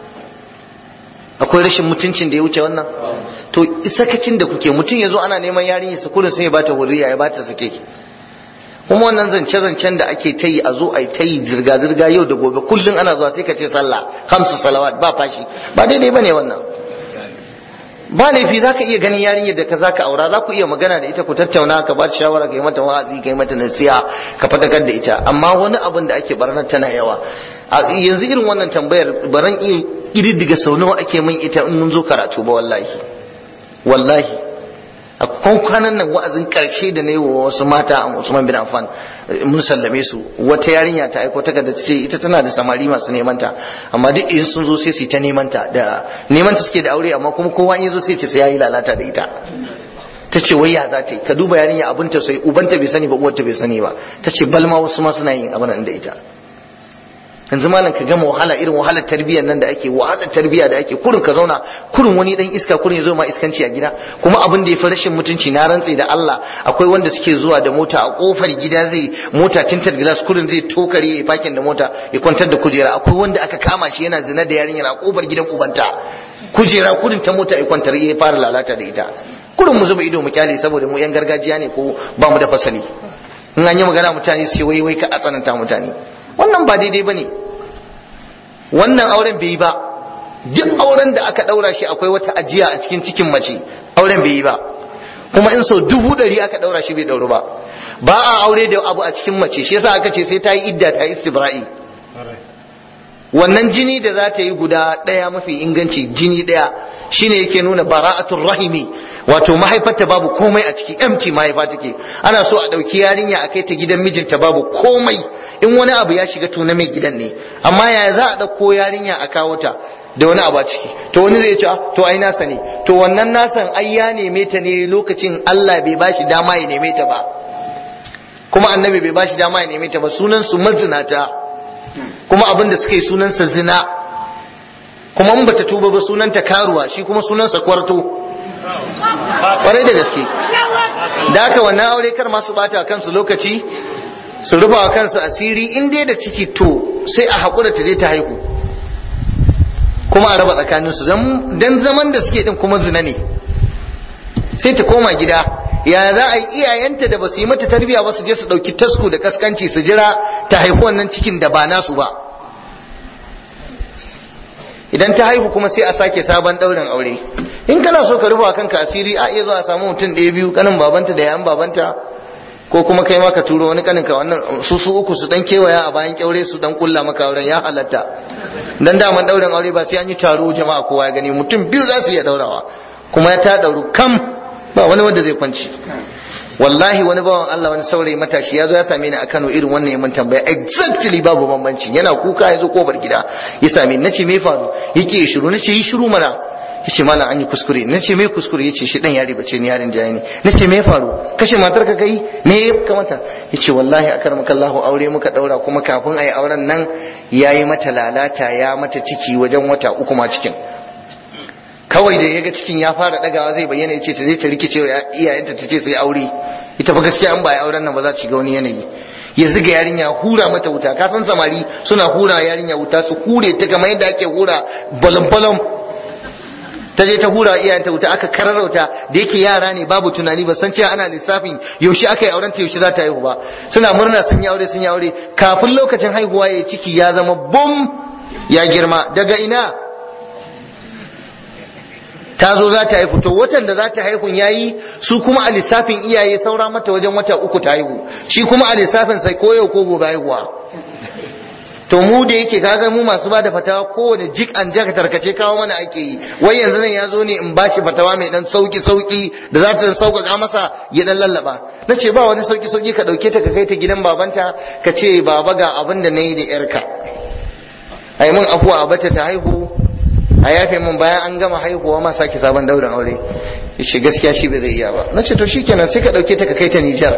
Speaker 1: akwai rashin mutuncin da ya wuce wannan to sakacin da kuke mutum ya zo ana neman yarinya su kurin sai ya bata hurriya ya bata sake kuma wannan zance zancen da ake ta yi a zo a yi ta yi zirga zirga yau da gobe kullum ana zuwa sai ka ce sallah hamsu salawat ba fashi ba daidai bane wannan ba laifi za ka iya ganin yarinyar da ka za ka aura za ku iya magana da ita ku tattauna ka ba ta shawara ka yi mata wa'azi ka yi mata nasiha ka fadakar da ita amma wani abin da ake barnar tana yawa yanzu irin wannan tambayar baran iya ƙididdiga sau nawa ake min ita in mun zo karatu ba wallahi wallahi a kwanan nan wa'azin karshe da na yi wa wasu mata a Usman bin Affan mun sallame su wata yarinya ta aiko ta da ce ita tana da samari masu neman ta amma duk in sun zo sai su ta neman ta da neman ta suke da aure amma kuma kowa in zo sai ce sai yayi lalata da ita ta ce wai ya za ta yi ka duba yarinya abin ta sai ubanta bai sani ba uwarta bai sani ba ta ce balma wasu ma suna yin abin da ita yanzu malam ka gama wahala irin wahalar tarbiyyar nan da ake wahalar tarbiyya da ake kurin ka zauna kurin wani dan iska kurin ya zo ma iskanci a gida kuma abin da ya fi rashin mutunci na rantsi da Allah akwai wanda suke zuwa da mota a kofar gida zai mota tinted glass kurin zai tokare ya fakin da mota ya kwantar da kujera akwai wanda aka kama shi yana zina da yarinyar a kofar gidan ubanta kujera kurin ta mota ya kwantar ya fara lalata da ita kurin mu zuba ido mu kyale saboda mu yan gargajiya ne ko ba mu da fasali in an yi magana mutane su ce wai wai ka a tsananta mutane wannan ba daidai bane wannan auren bai yi ba duk auren da aka daura shi akwai wata ajiya a cikin cikin mace auren bai yi ba kuma in so dubu ɗari aka daura shi bai dauru ba ba a aure da abu a cikin mace shi yasa aka ce sai ta yi idda ta yi istibra'i wannan jini da za ta yi guda ɗaya mafi inganci jini ɗaya shine yake nuna bara'atul rahimi wato mahaifarta babu komai a ciki empty mahaifa take ana so a ɗauki yarinya a kai ta gidan mijinta babu komai in wani abu ya shiga to na mai gidan ne amma yaya za a ɗauko yarinya a kawo ta da wani abu a ciki to wani zai ce to ai nasa ne to wannan nasan ai ya neme ta ne lokacin Allah bai bashi dama ya neme ta ba kuma annabi bai bashi dama ya neme ta ba sunan su mazinata kuma abin da suka yi sunansa zina kuma in bata tuba ba sunanta karuwa shi kuma sunansa kwarto kwarai da gaske da haka wannan aure kar masu bata kansu lokaci su rufa wa kansu asiri in dai da ciki to sai a haƙura ta je ta haihu kuma a raba tsakaninsu dan zaman da suke din kuma zina ne sai ta koma gida ya za a yi iyayenta da ba su yi mata tarbiya ba su je su ɗauki tasku da kaskanci su jira ta haihu wannan cikin da ba nasu ba idan ta haihu kuma sai a sake sabon ɗaurin aure in kana so ka rufa kanka asiri a iya zuwa a samu mutum ɗaya biyu kanin babanta da yayan babanta ko kuma kai ma ka turo wani kanin ka wannan su su uku su dan kewaya a bayan kyaure su dan kulla maka auren ya halatta dan daman ɗaurin aure ba sai an yi taro jama'a kowa ya gani mutum biyu za su iya ɗaurawa kuma ya ta ɗauru kam ba wani wanda zai kwanci wallahi wani bawan Allah wani saurayi matashi ya zo ya same ni a Kano irin wannan yamin tambaya exactly babu bambanci yana kuka ya zo kofar gida ya same ni nace me faru yake shiru nace yi shiru mana yace mallam an yi kuskure nace me kuskure yace shi dan yari bace ni yarin jaye ne nace me faru kashe matar ka kai me ya kamata yace wallahi akarmakallahu aure muka daura kuma kafin ayi auren nan yayi mata lalata ya mata ciki wajen wata uku ma cikin kawai da yaga cikin ya fara dagawa zai bayyana yace ta je ta rikice iyayenta ta ce sai aure ita fa gaskiya an ba ya auren nan ba za ta shiga wani yanayi ya ziga yarinya hura mata wuta ka san samari suna hura yarinya wuta su hure ta kamar yadda ake hura balon balon ta je ta hura iyayenta wuta aka kararauta da yake yara ne babu tunani ba san cewa ana lissafin yaushe aka yi auren ta yaushe za ta haihu ba suna murna sun yi aure sun yi aure kafin lokacin haihuwa ya ciki ya zama bum ya girma daga ina ta zo za ta haihu to watan da za ta haihu yayi su kuma a lissafin iyaye saura mata wajen wata uku ta haihu shi kuma a lissafin sai ko yau ko gobe haihuwa to mu da yake kaga mu masu bada fatawa kowane jik an jaka tarkace kawo mana ake yi wai yanzu nan ya zo ne in bashi fatawa mai dan sauki sauki da za ta sauƙaƙa masa ya dan lallaba na ce ba wani sauki sauki ka ɗauke ta ka kai ta gidan babanta ka ce baba ga abin da na yi da yarka ai mun afuwa a bata ta haihu a yafe mun bayan an gama haihuwa ma sake sabon daurin aure yace gaskiya shi bai zai iya ba na ce to shikenan sai ka ɗauke ta ka kai ta Nijar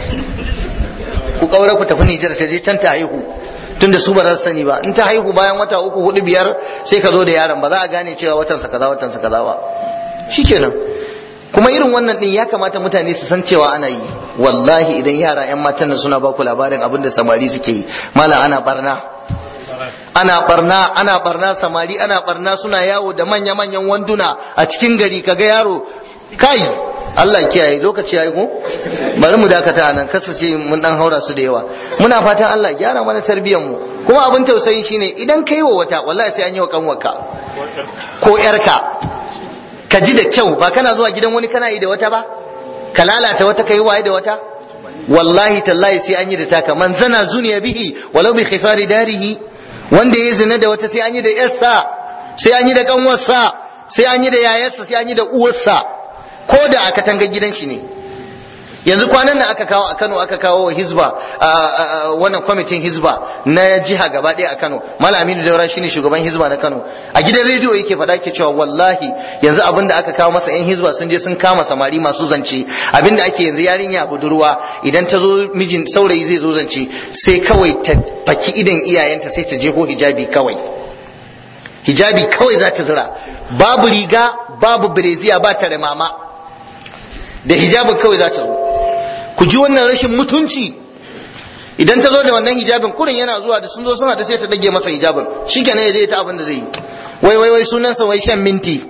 Speaker 1: ku kaura ku tafi Nijar ta je can ta haihu tunda su ba za su sani ba in ta haihu bayan wata uku hudu biyar sai ka zo da yaron ba za a gane cewa watan sa kaza watan sa kaza ba shikenan kuma irin wannan din ya kamata mutane su san cewa ana yi wallahi idan yara yan matan nan suna ba ku labarin abin da samari suke yi mala ana barna ana barna ana barna samari ana barna suna yawo da manya manyan wanduna a cikin gari kaga yaro kai Allah kiyaye lokaci yayi ko bari mu dakata nan kasa ce mun dan haura su da yawa muna fatan Allah gyara mana tarbiyyar mu kuma abin tausayi shine idan kai wa wata wallahi sai an yi wa kanwarka ko yarka ka ji da kyau ba kana zuwa gidan wani kana yi da wata ba ka lalata wata kai waye da wata wallahi tallahi sai an yi da taka man zana zuniya bihi walau bi khifari darihi wanda ya zina da wata sai an yi da yarsa sai an yi da kanwarsa sai an yi da yayarsa sai an yi da uwarsa ko da aka tanga gidan shi ne yanzu kwanan nan aka kawo a Kano aka kawo hizba wannan kwamitin hizba na jiha gaba ɗaya a Kano Malam Aminu Daura shine shugaban hizba na Kano a gidan rediyo yake faɗa ke cewa wallahi yanzu abin da aka kawo masa yan hizba sun je sun kama samari masu zance abin da ake yanzu yarinya budurwa idan ta zo mijin saurayi zai zo zance sai kawai ta faki idan iyayenta sai ta jeho hijabi kawai hijabi kawai za ta zira babu riga babu bireziya ba ta da mama da hijabin kawai za ta zo ku ji wannan rashin mutunci idan ta zo da wannan hijabin kurin yana zuwa da sun zo suna da sai ta dage masa hijabin shikenan ya je ta abin da zai yi wai wai wai sunansa wai shan minti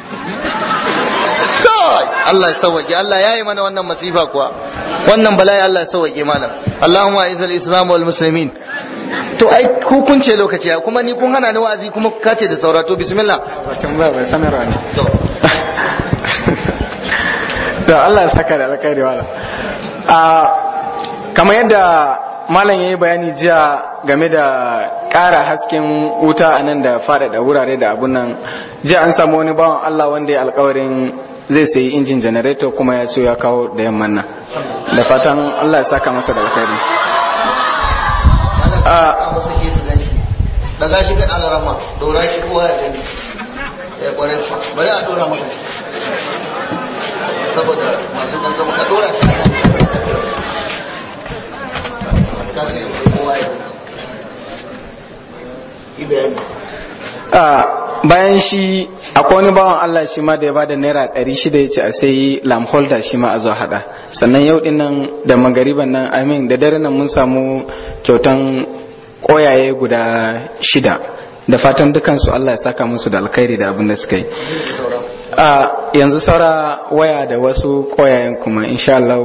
Speaker 1: Allah ya sauke Allah ya yi mana wannan masifa kuwa wannan bala'i Allah ya sauke malam Allahumma izal islam wal muslimin to ai ku kun ce lokaci ya kuma ni kun hana ni wa'azi kuma ka ce da saura to bismillah
Speaker 4: tambaya bai sanarwa ne to Allah ya saka da alkhairi wala a kamar yadda malam yayi bayani jiya game da ƙara hasken wuta a nan da faɗaɗa wurare da abun nan jiya an samu wani bawan Allah wanda ya alƙawarin zai sayi injin generator kuma ya so ya kawo da yamman nan da fatan Allah ya saka masa da alkhairi
Speaker 1: a masa ke su ganshi daga shi ga alarama dora shi kowa ya gani ya kwarar shi bari a dora maka saboda masu gangan ka dora shi
Speaker 4: a bayan shi akwai wani bawan Allah shi ma da ya bada naira ɗari shida ya ce a sai lamp holder shi ma a zo hada sannan yau din nan da magariban nan amin da dare nan mun samu kyautan koyaye guda shida da fatan dukansu Allah ya saka musu da alkhairi da abin da suka yi a yanzu saura waya da wasu koyayen kuma insha Allah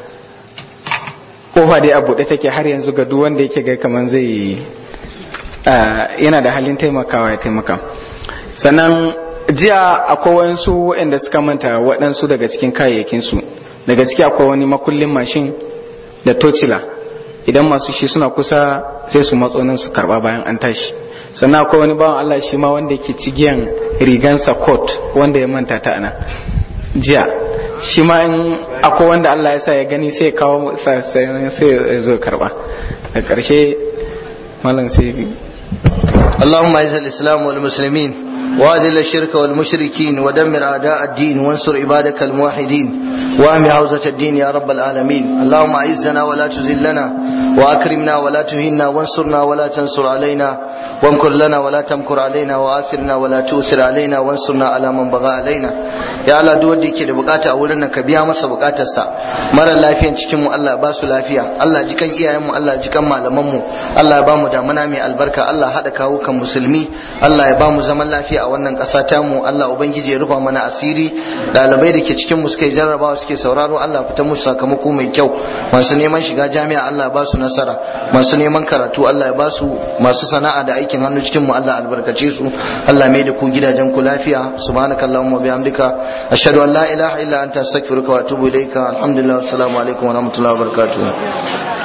Speaker 4: kofa dai a buɗe take har yanzu ga duk wanda yake ga kaman zai yana da halin taimakawa ya taimaka sannan jiya akwai wasu waɗanda suka manta waɗansu daga cikin kayayyakinsu daga ciki akwai wani makullin mashin da tocila idan masu shi suna kusa sai su matso nan su karba bayan an tashi sannan akwai wani bawan Allah shi ma wanda yake cigiyan rigansa coat wanda ya manta ta ana jiya shi ma in akwai wanda Allah ya sa ya gani sai ya kawo sai ya zo karba da ƙarshe malam sai
Speaker 1: اللهم اعز الاسلام والمسلمين واذل الشرك والمشركين ودمر اعداء الدين وانصر عبادك الموحدين واهم حوزة الدين يا رب العالمين اللهم اعزنا ولا تذلنا وأكرمنا ولا تهنا وانصرنا ولا تنصر علينا وامكر لنا ولا تمكر علينا وآثرنا ولا تؤثر علينا وانصرنا على من بغى علينا يا الله duk wanda yake da bukata a wurin nan ka biya masa bukatarsa mara lafiyan cikin mu Allah ba su lafiya Allah jikan iyayen mu Allah jikan malaman mu Allah ya ba mu damuna mai albarka Allah hada kawo kan musulmi Allah ya ba mu zaman lafiya a wannan kasa ta mu Allah ubangiji ya rufa mana asiri dalibai da ke cikin mu suka yi jarrabawa suke sauraro Allah fitar musu sakamako mai kyau masu neman shiga jami'a Allah ba su nasara masu neman karatu Allah ya ba su masu sana'a da aikin hannu cikin mu Allah albarkace su Allah mai da ku gidajen ku lafiya subhanakallahumma bihamdika ashhadu an la ilaha illa anta astaghfiruka wa atubu ilaika alhamdulillah wassalamu alaikum wa rahmatullahi wa barakatuh